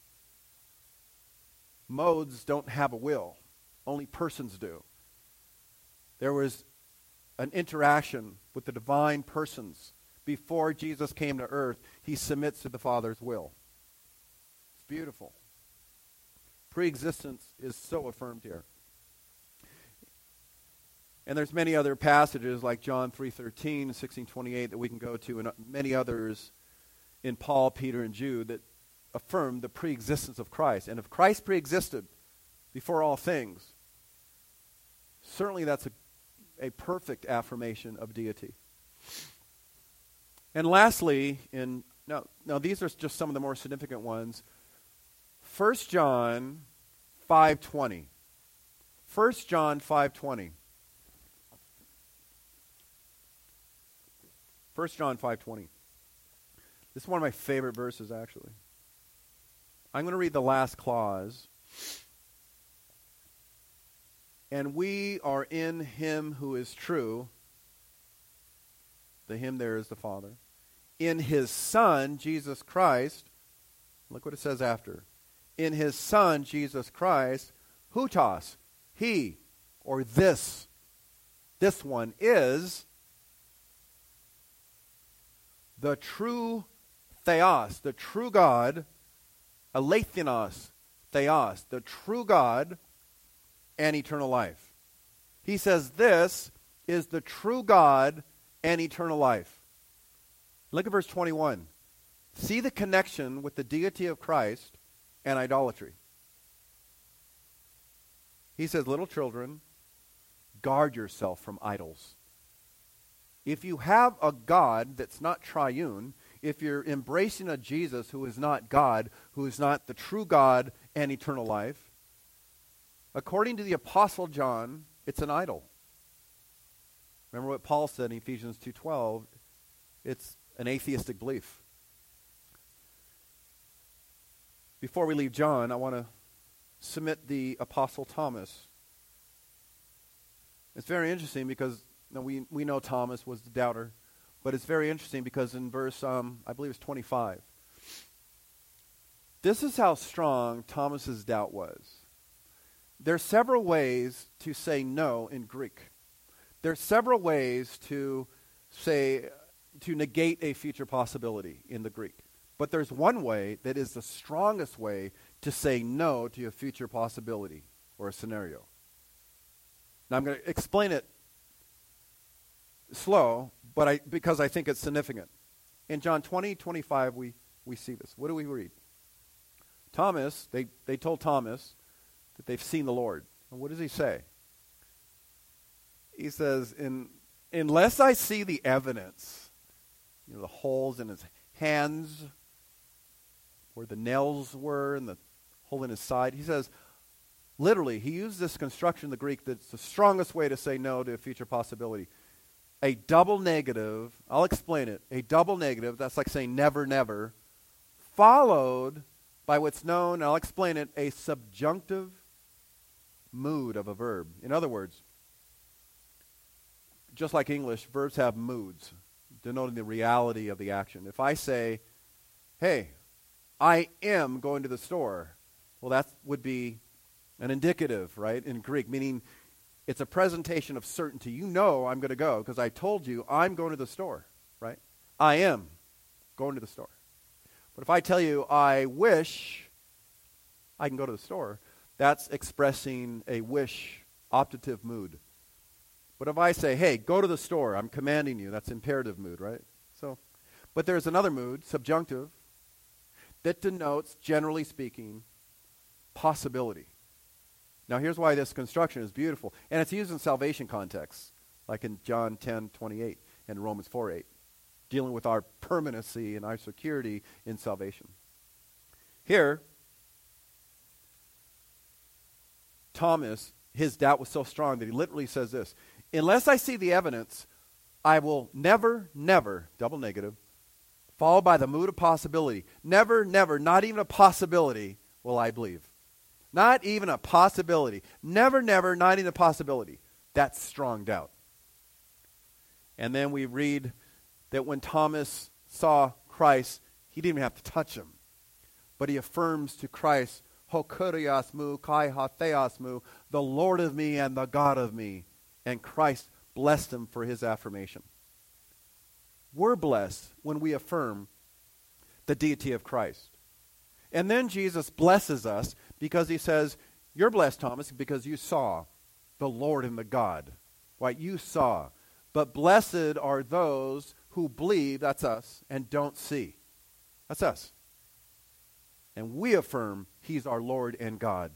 Modes don't have a will. Only persons do. There was an interaction with the divine persons. Before Jesus came to earth, he submits to the Father's will. It's beautiful. Pre-existence is so affirmed here. And there's many other passages like John 3:13, 16:28 that we can go to, and many others in Paul, Peter, and Jude that affirm the pre-existence of Christ. And if Christ pre-existed before all things, certainly that's a perfect affirmation of deity. And lastly, now these are just some of the more significant ones. 1 John 5:20. 1 John 5:20. 1 John 5:20. This is one of my favorite verses, actually. I'm going to read the last clause. And we are in him who is true. The him there is the Father. In his Son, Jesus Christ. Look what it says after. In his Son, Jesus Christ, hutos, he, or this one is the true theos, the true God, alethinos, theos, the true God and eternal life. He says this is the true God and eternal life. Look at verse 21. See the connection with the deity of Christ and idolatry. He says, little children, guard yourself from idols. If you have a God that's not triune, if you're embracing a Jesus who is not God, who is not the true God and eternal life, according to the Apostle John, it's an idol. Remember what Paul said in Ephesians 2:12. It's an atheistic belief. Before we leave John, I want to submit the Apostle Thomas. It's very interesting because we know Thomas was the doubter, but it's very interesting because in verse, I believe it's 25, this is how strong Thomas's doubt was. There are several ways to say no in Greek. There are several ways to negate a future possibility in the Greek. But there's one way that is the strongest way to say no to a future possibility or a scenario. Now I'm going to explain it slow, because I think it's significant. In John 20:25, we see this. What do we read? Thomas, they told Thomas that they've seen the Lord. And what does he say? He says, unless I see the evidence, the holes in his hands, where the nails were, and the hole in his side, he says, literally, he used this construction in the Greek that's the strongest way to say no to a future possibility. A double negative, I'll explain it. A double negative, that's like saying never, never, followed by what's known, and I'll explain it, a subjunctive mood of a verb. In other words, just like English, verbs have moods, denoting the reality of the action. If I say, hey, I am going to the store, well, that would be an indicative, right, in Greek, meaning it's a presentation of certainty. You know I'm going to go because I told you I'm going to the store, right? I am going to the store. But if I tell you I wish I can go to the store, that's expressing a wish, optative mood. But if I say, hey, go to the store, I'm commanding you, that's imperative mood, right? But there's another mood, subjunctive, that denotes, generally speaking, possibility. Now here's why this construction is beautiful. And it's used in salvation contexts, like in John 10:28 and Romans 4:8, dealing with our permanency and our security in salvation. Here, Thomas, his doubt was so strong that he literally says this, unless I see the evidence, I will never, never, double negative, followed by the mood of possibility. Never, never, not even a possibility will I believe. Not even a possibility. Never, never, not even a possibility. That's strong doubt. And then we read that when Thomas saw Christ, he didn't even have to touch him. But he affirms to Christ, Ho kurios mu, kai ha theos mu, the Lord of me and the God of me. And Christ blessed him for his affirmation. We're blessed when we affirm the deity of Christ. And then Jesus blesses us because he says, you're blessed, Thomas, because you saw the Lord and the God. Right? You saw. But blessed are those who believe, that's us, and don't see. That's us. And we affirm he's our Lord and God.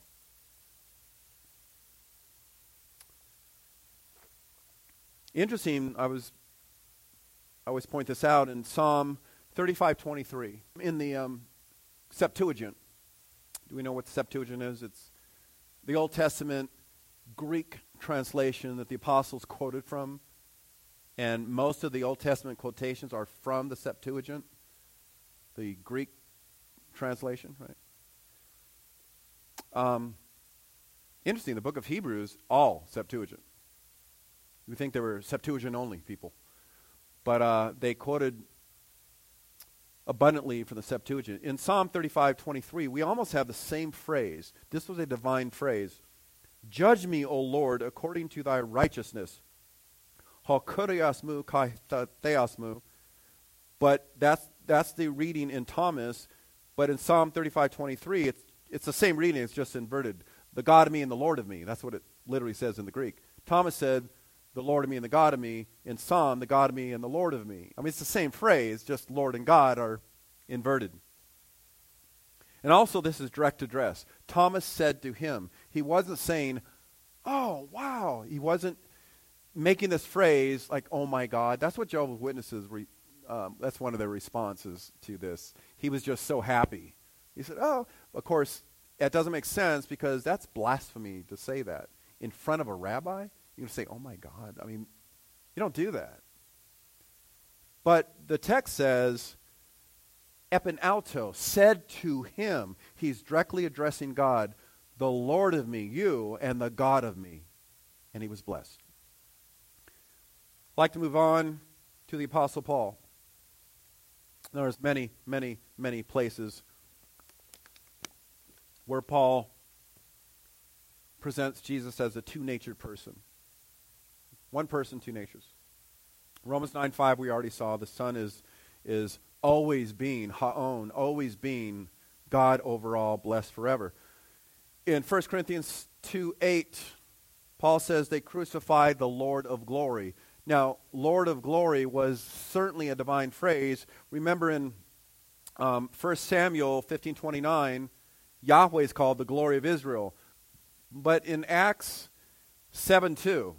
Interesting, I always point this out in Psalm 35:23 in the Septuagint. Do we know what the Septuagint is? It's the Old Testament Greek translation that the apostles quoted from, and most of the Old Testament quotations are from the Septuagint, the Greek translation, right? Interesting, the book of Hebrews, all Septuagint. We think they were Septuagint-only people. But they quoted abundantly from the Septuagint. In Psalm 35:23, we almost have the same phrase. This was a divine phrase. Judge me, O Lord, according to thy righteousness. Ha kuriasmu kai theosmu. But that's the reading in Thomas. But in Psalm 35:23, it's the same reading, it's just inverted. The God of me and the Lord of me. That's what it literally says in the Greek. Thomas said, the Lord of me and the God of me. In Psalm, the God of me and the Lord of me. I mean, it's the same phrase, just Lord and God are inverted. And also, this is direct address. Thomas said to him, he wasn't saying, oh, wow. He wasn't making this phrase like, oh, my God. That's what Jehovah's Witnesses, that's one of their responses to this. He was just so happy. He said, oh, of course, that doesn't make sense because that's blasphemy to say that. In front of a rabbi, you can say, oh, my God. I mean, You don't do that. But the text says, epinauto, said to him, he's directly addressing God, the Lord of me, you, and the God of me. And he was blessed. I'd like to move on to the Apostle Paul. There's many, many, many places where Paul presents Jesus as a two-natured person. One person, two natures. Romans 9:5, we already saw the Son is always being, haon, always being God over all, blessed forever. In 1 Corinthians 2:8, Paul says they crucified the Lord of glory. Now, Lord of glory was certainly a divine phrase. Remember in 1 Samuel 15:29, Yahweh is called the glory of Israel. But in Acts 7:2,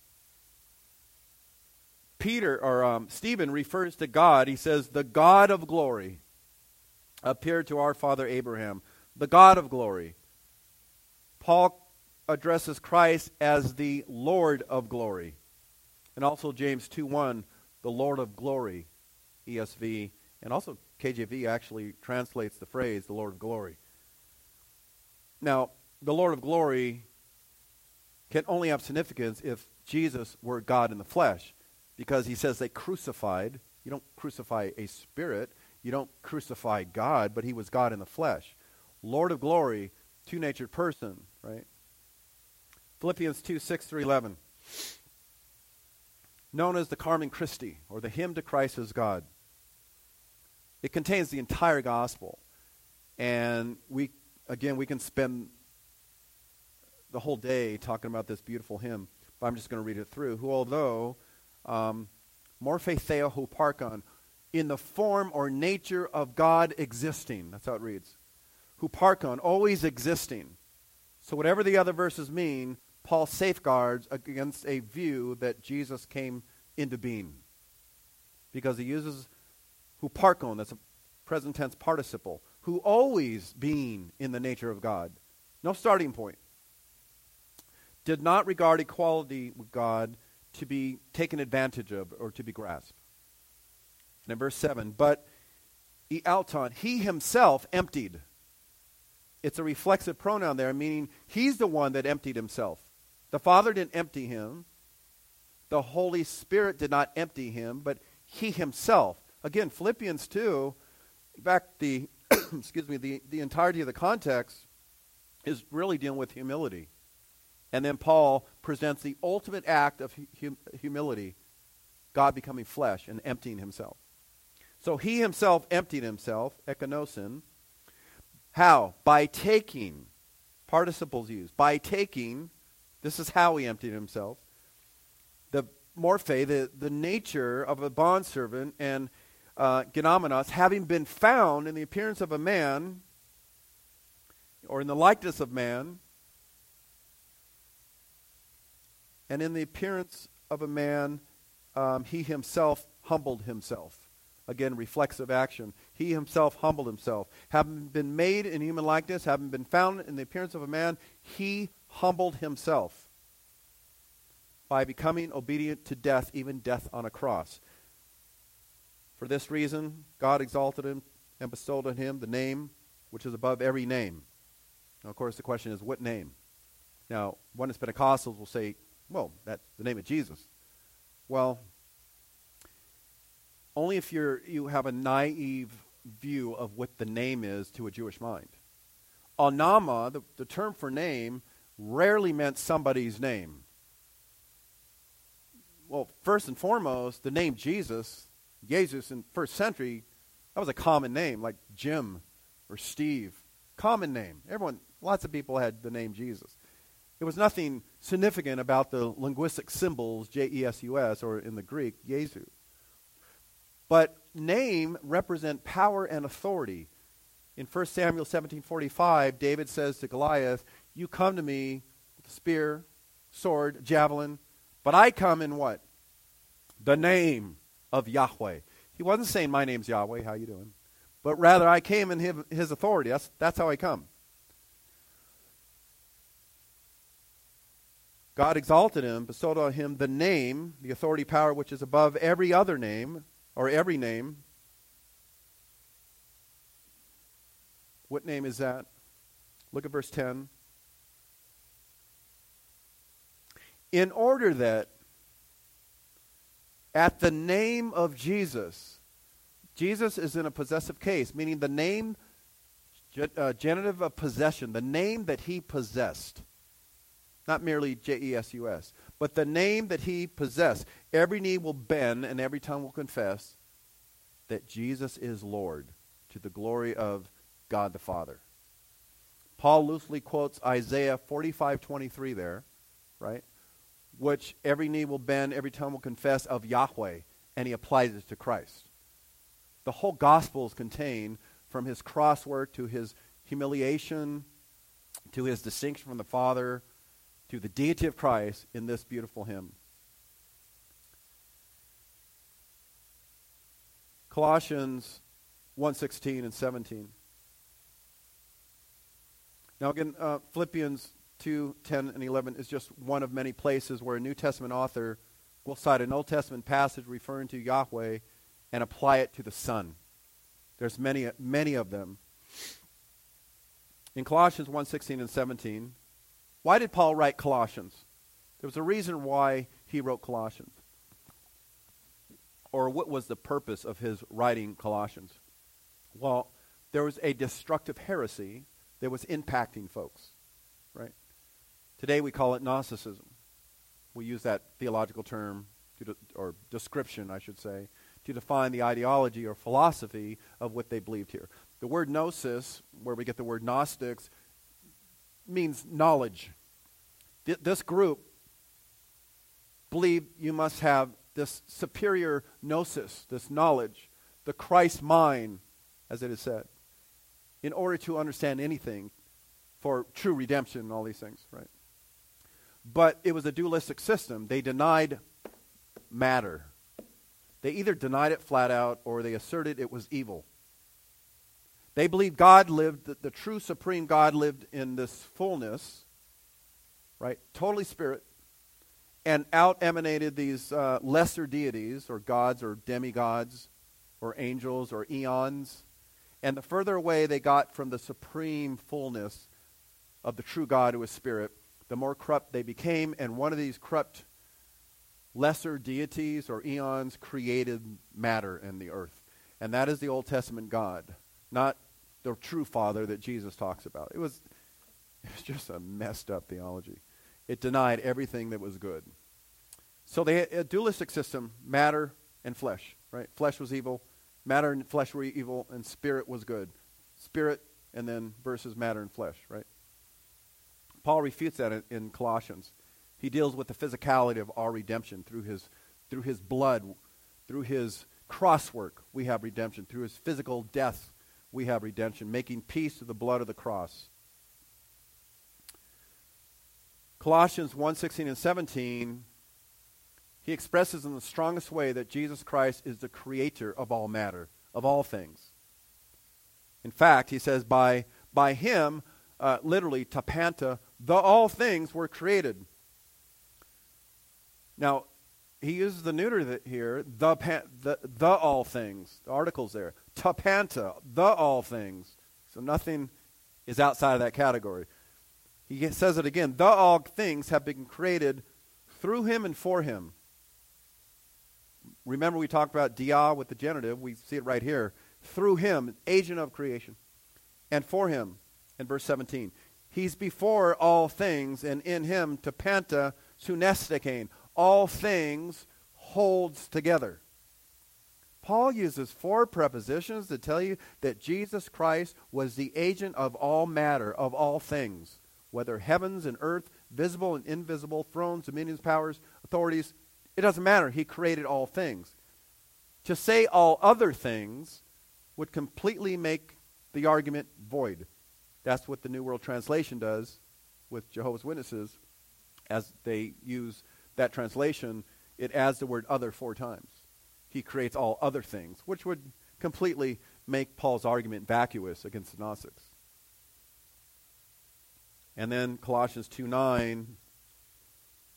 Stephen refers to God. He says, the God of glory appeared to our father Abraham. The God of glory. Paul addresses Christ as the Lord of glory. And also James 2:1, the Lord of glory, ESV. And also KJV actually translates the phrase, the Lord of glory. Now, the Lord of glory can only have significance if Jesus were God in the flesh. Because he says they crucified. You don't crucify a spirit. You don't crucify God, but he was God in the flesh. Lord of glory, two-natured person, right? Philippians 2:6-11. Known as the Carmen Christi, or the hymn to Christ as God. It contains the entire gospel. And we can spend the whole day talking about this beautiful hymn, but I'm just going to read it through. Who, although morphe theo huparkon, in the form or nature of God existing. That's how it reads. Huparkon, always existing. So whatever the other verses mean, Paul safeguards against a view that Jesus came into being. Because he uses huparkon, that's a present tense participle, who always being in the nature of God. No starting point. Did not regard equality with God to be taken advantage of or to be grasped. And in verse 7, but ealton, he himself emptied. It's a reflexive pronoun there, meaning he's the one that emptied himself. The Father didn't empty him. The Holy Spirit did not empty him, but he himself. Again, Philippians 2, in fact, the entirety of the context is really dealing with humility. And then Paul presents the ultimate act of humility, God becoming flesh and emptying himself. So he himself emptied himself, ekanosin. How? By taking, participles used, by taking, this is how he emptied himself, the morphe, the nature of a bondservant, and genomenos, having been found in the appearance of a man, or in the likeness of man, and in the appearance of a man, he himself humbled himself. Again, reflexive action. He himself humbled himself. Having been made in human likeness, having been found in the appearance of a man, he humbled himself by becoming obedient to death, even death on a cross. For this reason, God exalted him and bestowed on him the name which is above every name. Now, of course, the question is, what name? Now, one of Pentecostals will say, well, that's the name of Jesus. Well, only if you have a naive view of what the name is to a Jewish mind. Anama, the term for name, rarely meant somebody's name. Well, first and foremost, the name Jesus in first century, that was a common name, like Jim or Steve. Common name. Lots of people had the name Jesus. There was nothing significant about the linguistic symbols, Jesus, or in the Greek, Jesu. But name represent power and authority. In 1 Samuel 17:45, David says to Goliath, you come to me with a spear, sword, javelin, but I come in what? The name of Yahweh. He wasn't saying, my name's Yahweh, how you doing? But rather, I came in his authority. That's how I come. God exalted him, bestowed on him the name, the authority, power which is above every other name, or every name. What name is that? Look at verse 10. In order that at the name of Jesus, Jesus is in a possessive case, meaning the name, genitive of possession, the name that he possessed. Not merely Jesus, but the name that he possessed. Every knee will bend and every tongue will confess that Jesus is Lord, to the glory of God the Father. Paul loosely quotes Isaiah 45:23 there, right? Which every knee will bend, every tongue will confess of Yahweh, and he applies it to Christ. The whole gospel is contained from his cross work to his humiliation, to his distinction from the Father, to the deity of Christ in this beautiful hymn. Colossians 1:16 and 17. Now again, Philippians 2:10 and 11 is just one of many places where a New Testament author will cite an Old Testament passage referring to Yahweh and apply it to the Son. There's many of them. In Colossians 1:16 and 17, why did Paul write Colossians? There was a reason why he wrote Colossians. Or what was the purpose of his writing Colossians? Well, there was a destructive heresy that was impacting folks, right? Today we call it Gnosticism. We use that theological term, or description, I should say, to define the ideology or philosophy of what they believed here. The word gnosis, where we get the word Gnostics, means knowledge. This group believed you must have this superior gnosis, this knowledge, the Christ mind, as it is said, in order to understand anything for true redemption and all these things, right? But it was a dualistic system. They denied matter. They either denied it flat out or they asserted it was evil. They believed God lived, the true supreme God lived in this fullness, right? Totally spirit, and out emanated these lesser deities or gods or demigods or angels or eons. And the further away they got from the supreme fullness of the true God who is spirit, the more corrupt they became, and one of these corrupt lesser deities or eons created matter in the earth. And that is the Old Testament God, not the true Father that Jesus talks about. It was just a messed up theology. It denied everything that was good. So they had a dualistic system, matter and flesh, right? Flesh was evil, matter and flesh were evil, and spirit was good. Spirit and then versus matter and flesh, right? Paul refutes that in Colossians. He deals with the physicality of our redemption through his blood, through his cross work, we have redemption. Through his physical death, we have redemption, making peace through the blood of the cross. Colossians 1:16 and 17, he expresses in the strongest way that Jesus Christ is the creator of all matter, of all things. In fact, he says, by him, literally, tapanta, the all things were created. Now, he uses the neuter here, the all things. The article's there. Tapanta, the all things. So nothing is outside of that category. He says it again. The all things have been created through him and for him. Remember we talked about dia with the genitive. We see it right here. Through him, agent of creation. And for him, in verse 17. He's before all things, and in him, tapanta sunestikein. All things holds together. Paul uses 4 prepositions to tell you that Jesus Christ was the agent of all matter, of all things, whether heavens and earth, visible and invisible, thrones, dominions, powers, authorities. It doesn't matter. He created all things. To say all other things would completely make the argument void. That's what the New World Translation does with Jehovah's Witnesses. As they use that translation, it adds the word other 4 times. He creates all other things, which would completely make Paul's argument vacuous against the Gnostics. And then Colossians 2:9,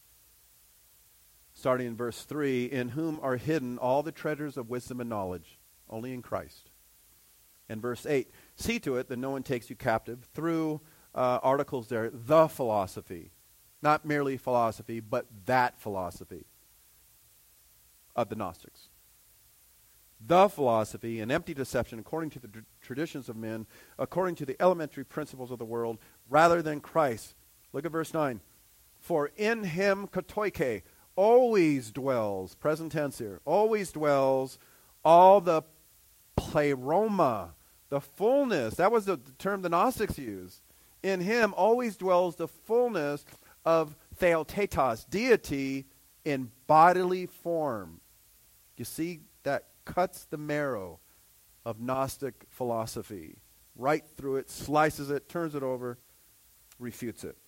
starting in verse 3, in whom are hidden all the treasures of wisdom and knowledge, only in Christ. And verse 8, see to it that no one takes you captive through articles there, the philosophy, not merely philosophy, but that philosophy of the Gnostics. The philosophy, an empty deception according to the traditions of men, according to the elementary principles of the world, rather than Christ. Look at verse 9. For in him katoike always dwells, present tense here, always dwells all the pleroma, the fullness. That was the term the Gnostics used. In him always dwells the fullness of theotetos, deity in bodily form. You see, that cuts the marrow of Gnostic philosophy. Right through it, slices it, turns it over, refutes it.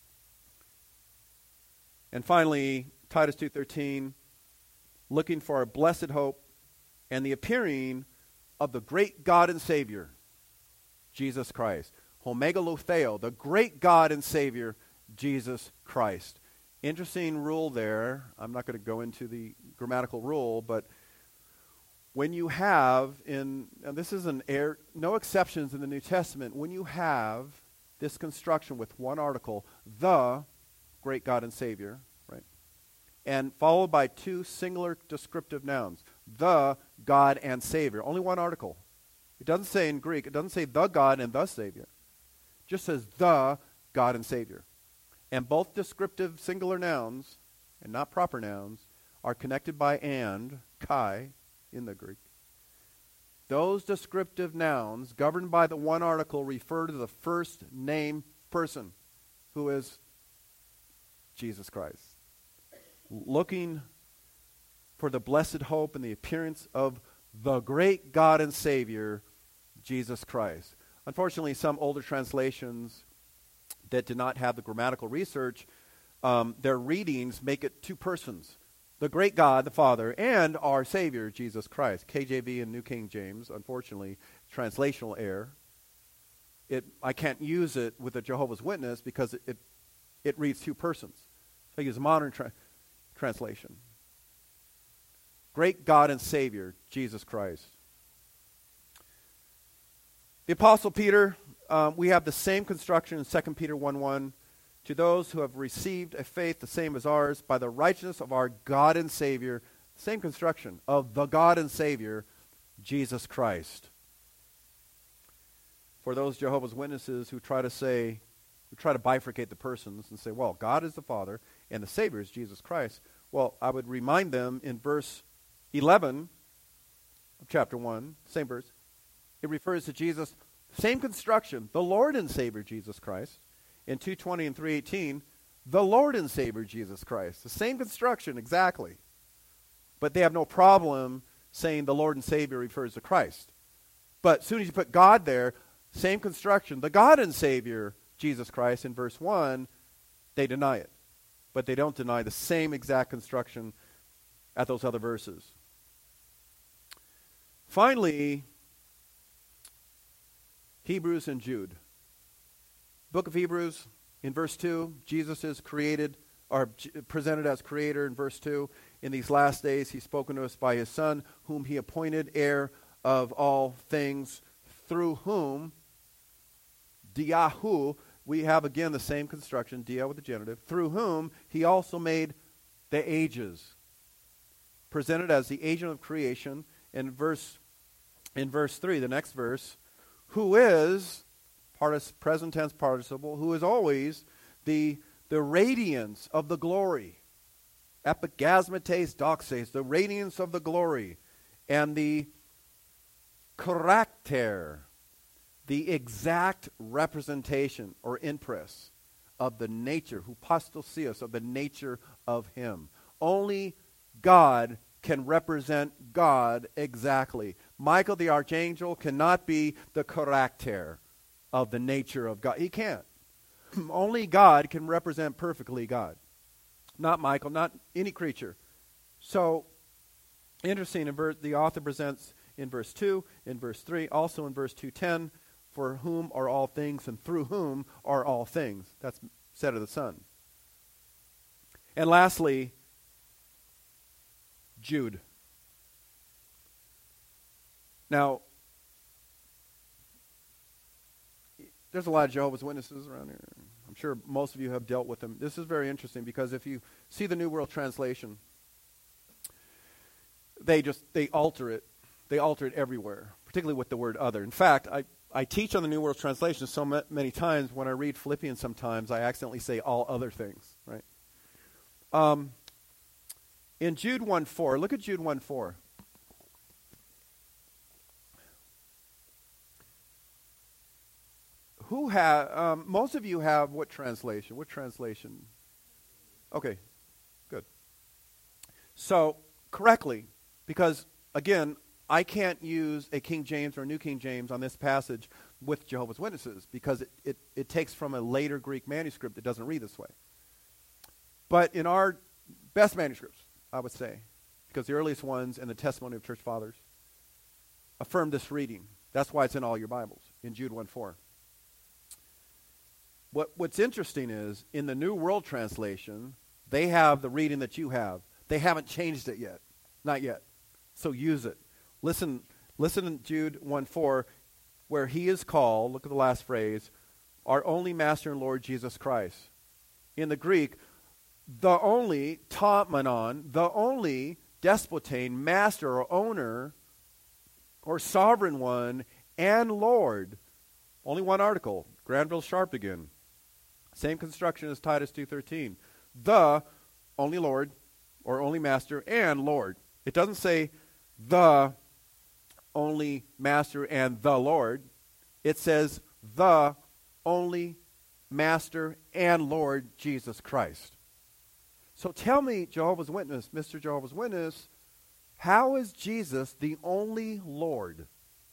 And finally, Titus 2:13, looking for our blessed hope and the appearing of the great God and Savior, Jesus Christ. Homegalootheo, the great God and Savior, Jesus Christ. Interesting rule there. I'm not going to go into the grammatical rule, but when you have, and this is no exceptions in the New Testament, when you have this construction with one article, the great God and Savior, right, and followed by two singular descriptive nouns, the God and Savior, only one article. It doesn't say in Greek, it doesn't say the God and the Savior. It just says the God and Savior. And both descriptive singular nouns, and not proper nouns, are connected by and, kai, in the Greek. Those descriptive nouns, governed by the one article, refer to the first name person, who is Jesus Christ. Looking for the blessed hope and the appearance of the great God and Savior, Jesus Christ. Unfortunately, some older translations that did not have the grammatical research, their readings make it two persons. The great God, the Father, and our Savior, Jesus Christ. KJV and New King James, unfortunately, translational error. I can't use it with a Jehovah's Witness because it reads two persons. So I use a modern translation. Great God and Savior, Jesus Christ. The Apostle Peter, we have the same construction in 2 Peter 1:1. To those who have received a faith the same as ours, by the righteousness of our God and Savior, same construction, of the God and Savior, Jesus Christ. For those Jehovah's Witnesses who try to bifurcate the persons and say, well, God is the Father and the Savior is Jesus Christ. Well, I would remind them in verse 11 of chapter 1, same verse, it refers to Jesus, same construction, the Lord and Savior Jesus Christ. In 2:20 and 3:18, the Lord and Savior Jesus Christ. The same construction exactly. But they have no problem saying the Lord and Savior refers to Christ. But as soon as you put God there, same construction, the God and Savior Jesus Christ in verse 1, they deny it. But they don't deny the same exact construction at those other verses. Finally, Hebrews and Jude. Book of Hebrews, in verse 2, Jesus is created, or presented as creator in verse 2. In these last days, he's spoken to us by his Son, whom he appointed heir of all things, through whom, diahu, we have again the same construction, dia with the genitive, through whom he also made the ages. Presented as the agent of creation in verse 3, the next verse, who is present tense participle, who is always the radiance of the glory. Epigasmates doxes, the radiance of the glory. And the character, the exact representation or impress of the nature, hypostasios, of the nature of him. Only God can represent God exactly. Michael the archangel cannot be the character of the nature of God. He can't. Only God can represent perfectly God. Not Michael, not any creature. So, interesting, the author presents in verse 2, in verse 3, also in verse 2:10, for whom are all things and through whom are all things. That's said of the Son. And lastly, Jude. Now, there's a lot of Jehovah's Witnesses around here. I'm sure most of you have dealt with them. This is very interesting because if you see the New World Translation, they alter it. They alter it everywhere, particularly with the word other. In fact, I teach on the New World Translation so many times when I read Philippians sometimes I accidentally say all other things, right? In Jude 1:4, look at Jude 1:4. Most of you have what translation? What translation? Okay, good. So, correctly, because, again, I can't use a King James or a New King James on this passage with Jehovah's Witnesses because it takes from a later Greek manuscript that doesn't read this way. But in our best manuscripts, I would say, because the earliest ones and the testimony of church fathers affirm this reading. That's why it's in all your Bibles, in Jude 1:4. What's interesting is, in the New World Translation, they have the reading that you have. They haven't changed it yet. Not yet. So use it. Listen in Jude 1:4, where he is called, look at the last phrase, our only Master and Lord Jesus Christ. In the Greek, the only, taumanon, the only despotain, master or owner or sovereign one and Lord. Only one article, Granville Sharp again. Same construction as Titus 2:13. The only Lord or only Master and Lord. It doesn't say the only Master and the Lord. It says the only Master and Lord Jesus Christ. So tell me, Jehovah's Witness, Mr. Jehovah's Witness, how is Jesus the only Lord?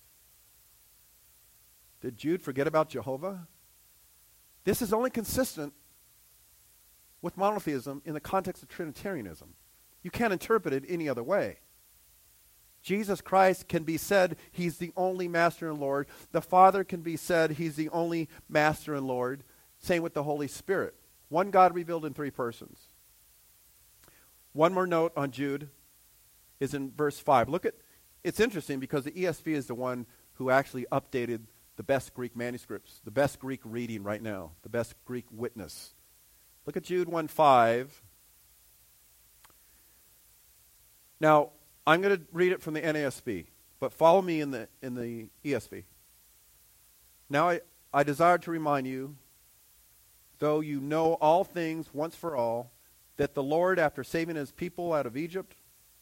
Did Jude forget about Jehovah? This is only consistent with monotheism in the context of Trinitarianism. You can't interpret it any other way. Jesus Christ can be said he's the only Master and Lord. The Father can be said he's the only Master and Lord. Same with the Holy Spirit. One God revealed in three persons. One more note on Jude is in verse 5. It's interesting because the ESV is the one who actually updated the best Greek manuscripts, the best Greek reading right now, the best Greek witness. Look at Jude 1:5. Now, I'm going to read it from the NASB, but follow me in the ESV. Now I desire to remind you, though you know all things once for all, that the Lord, after saving his people out of Egypt,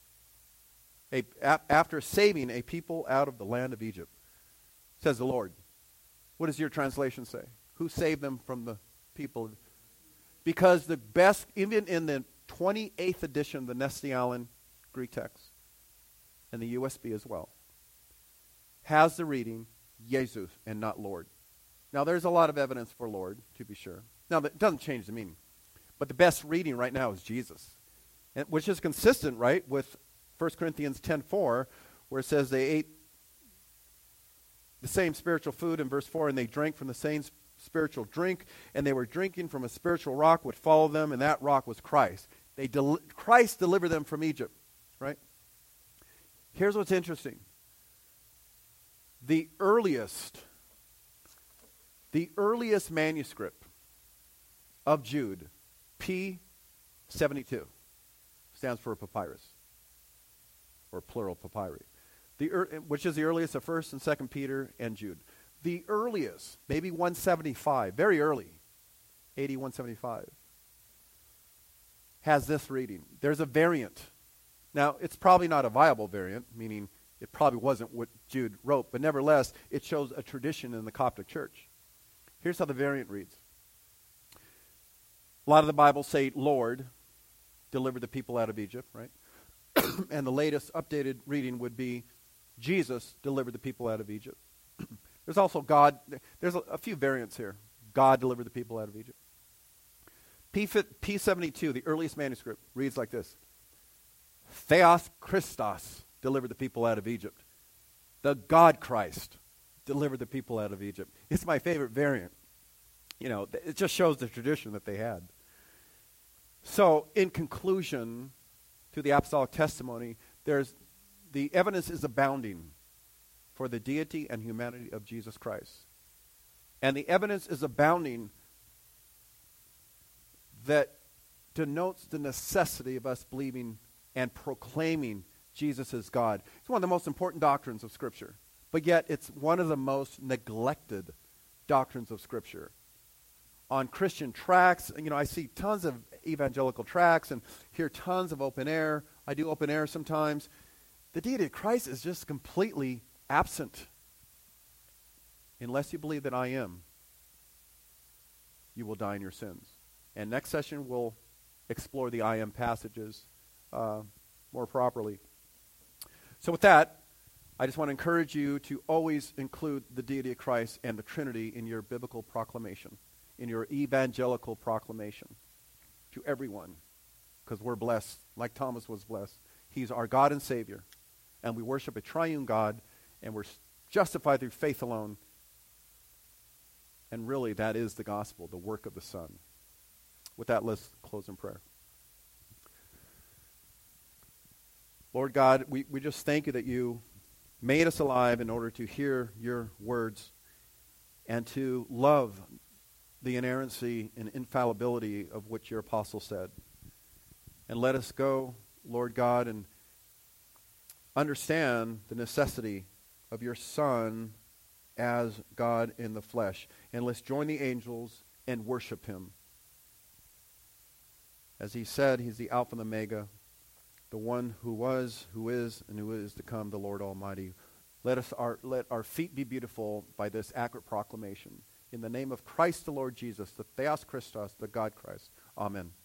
after saving a people out of the land of Egypt, says the Lord. What does your translation say? Who saved them from the people? Because the best, even in the 28th edition of the Nestle Allen Greek text, and the USB as well, has the reading Jesus and not Lord. Now there's a lot of evidence for Lord, to be sure. Now that doesn't change the meaning. But the best reading right now is Jesus, which is consistent, right, with 1 Corinthians 10:4, where it says they ate the same spiritual food in verse 4, and they drank from the same spiritual drink, and they were drinking from a spiritual rock which followed them, and that rock was Christ. Christ delivered them from Egypt, right? Here's what's interesting. The earliest manuscript of Jude, P72, stands for a papyrus, or plural papyri, which is the earliest of 1st and 2nd Peter and Jude. The earliest, maybe 175, very early, AD 175, has this reading. There's a variant. Now, it's probably not a viable variant, meaning it probably wasn't what Jude wrote, but nevertheless, it shows a tradition in the Coptic Church. Here's how the variant reads. A lot of the Bibles say, Lord delivered the people out of Egypt, right? And the latest updated reading would be, Jesus delivered the people out of Egypt. There's also God. There's a few variants here. God delivered the people out of Egypt. P72, the earliest manuscript, reads like this. Theos Christos delivered the people out of Egypt. The God Christ delivered the people out of Egypt. It's my favorite variant. You know, it just shows the tradition that they had. So, in conclusion, through the apostolic testimony, the evidence is abounding for the deity and humanity of Jesus Christ. And the evidence is abounding that denotes the necessity of us believing and proclaiming Jesus as God. It's one of the most important doctrines of Scripture, but yet it's one of the most neglected doctrines of Scripture. On Christian tracts, I see tons of evangelical tracts and hear tons of open air. I do open air sometimes. The deity of Christ is just completely absent. Unless you believe that I am, you will die in your sins. And next session we'll explore the I am passages more properly. So with that, I just want to encourage you to always include the deity of Christ and the Trinity in your biblical proclamation, in your evangelical proclamation to everyone, because we're blessed, like Thomas was blessed. He's our God and Savior, and we worship a triune God, and we're justified through faith alone. And really, that is the gospel, the work of the Son. With that, let's close in prayer. Lord God, we just thank you that you made us alive in order to hear your words and to love the inerrancy and infallibility of which your apostle said. And let us go, Lord God, and understand the necessity of your Son as God in the flesh. And let's join the angels and worship him. As he said, he's the Alpha and the Omega, the one who was, who is, and who is to come, the Lord Almighty. Let our feet be beautiful by this accurate proclamation. In the name of Christ the Lord Jesus, the Theos Christos, the God Christ. Amen.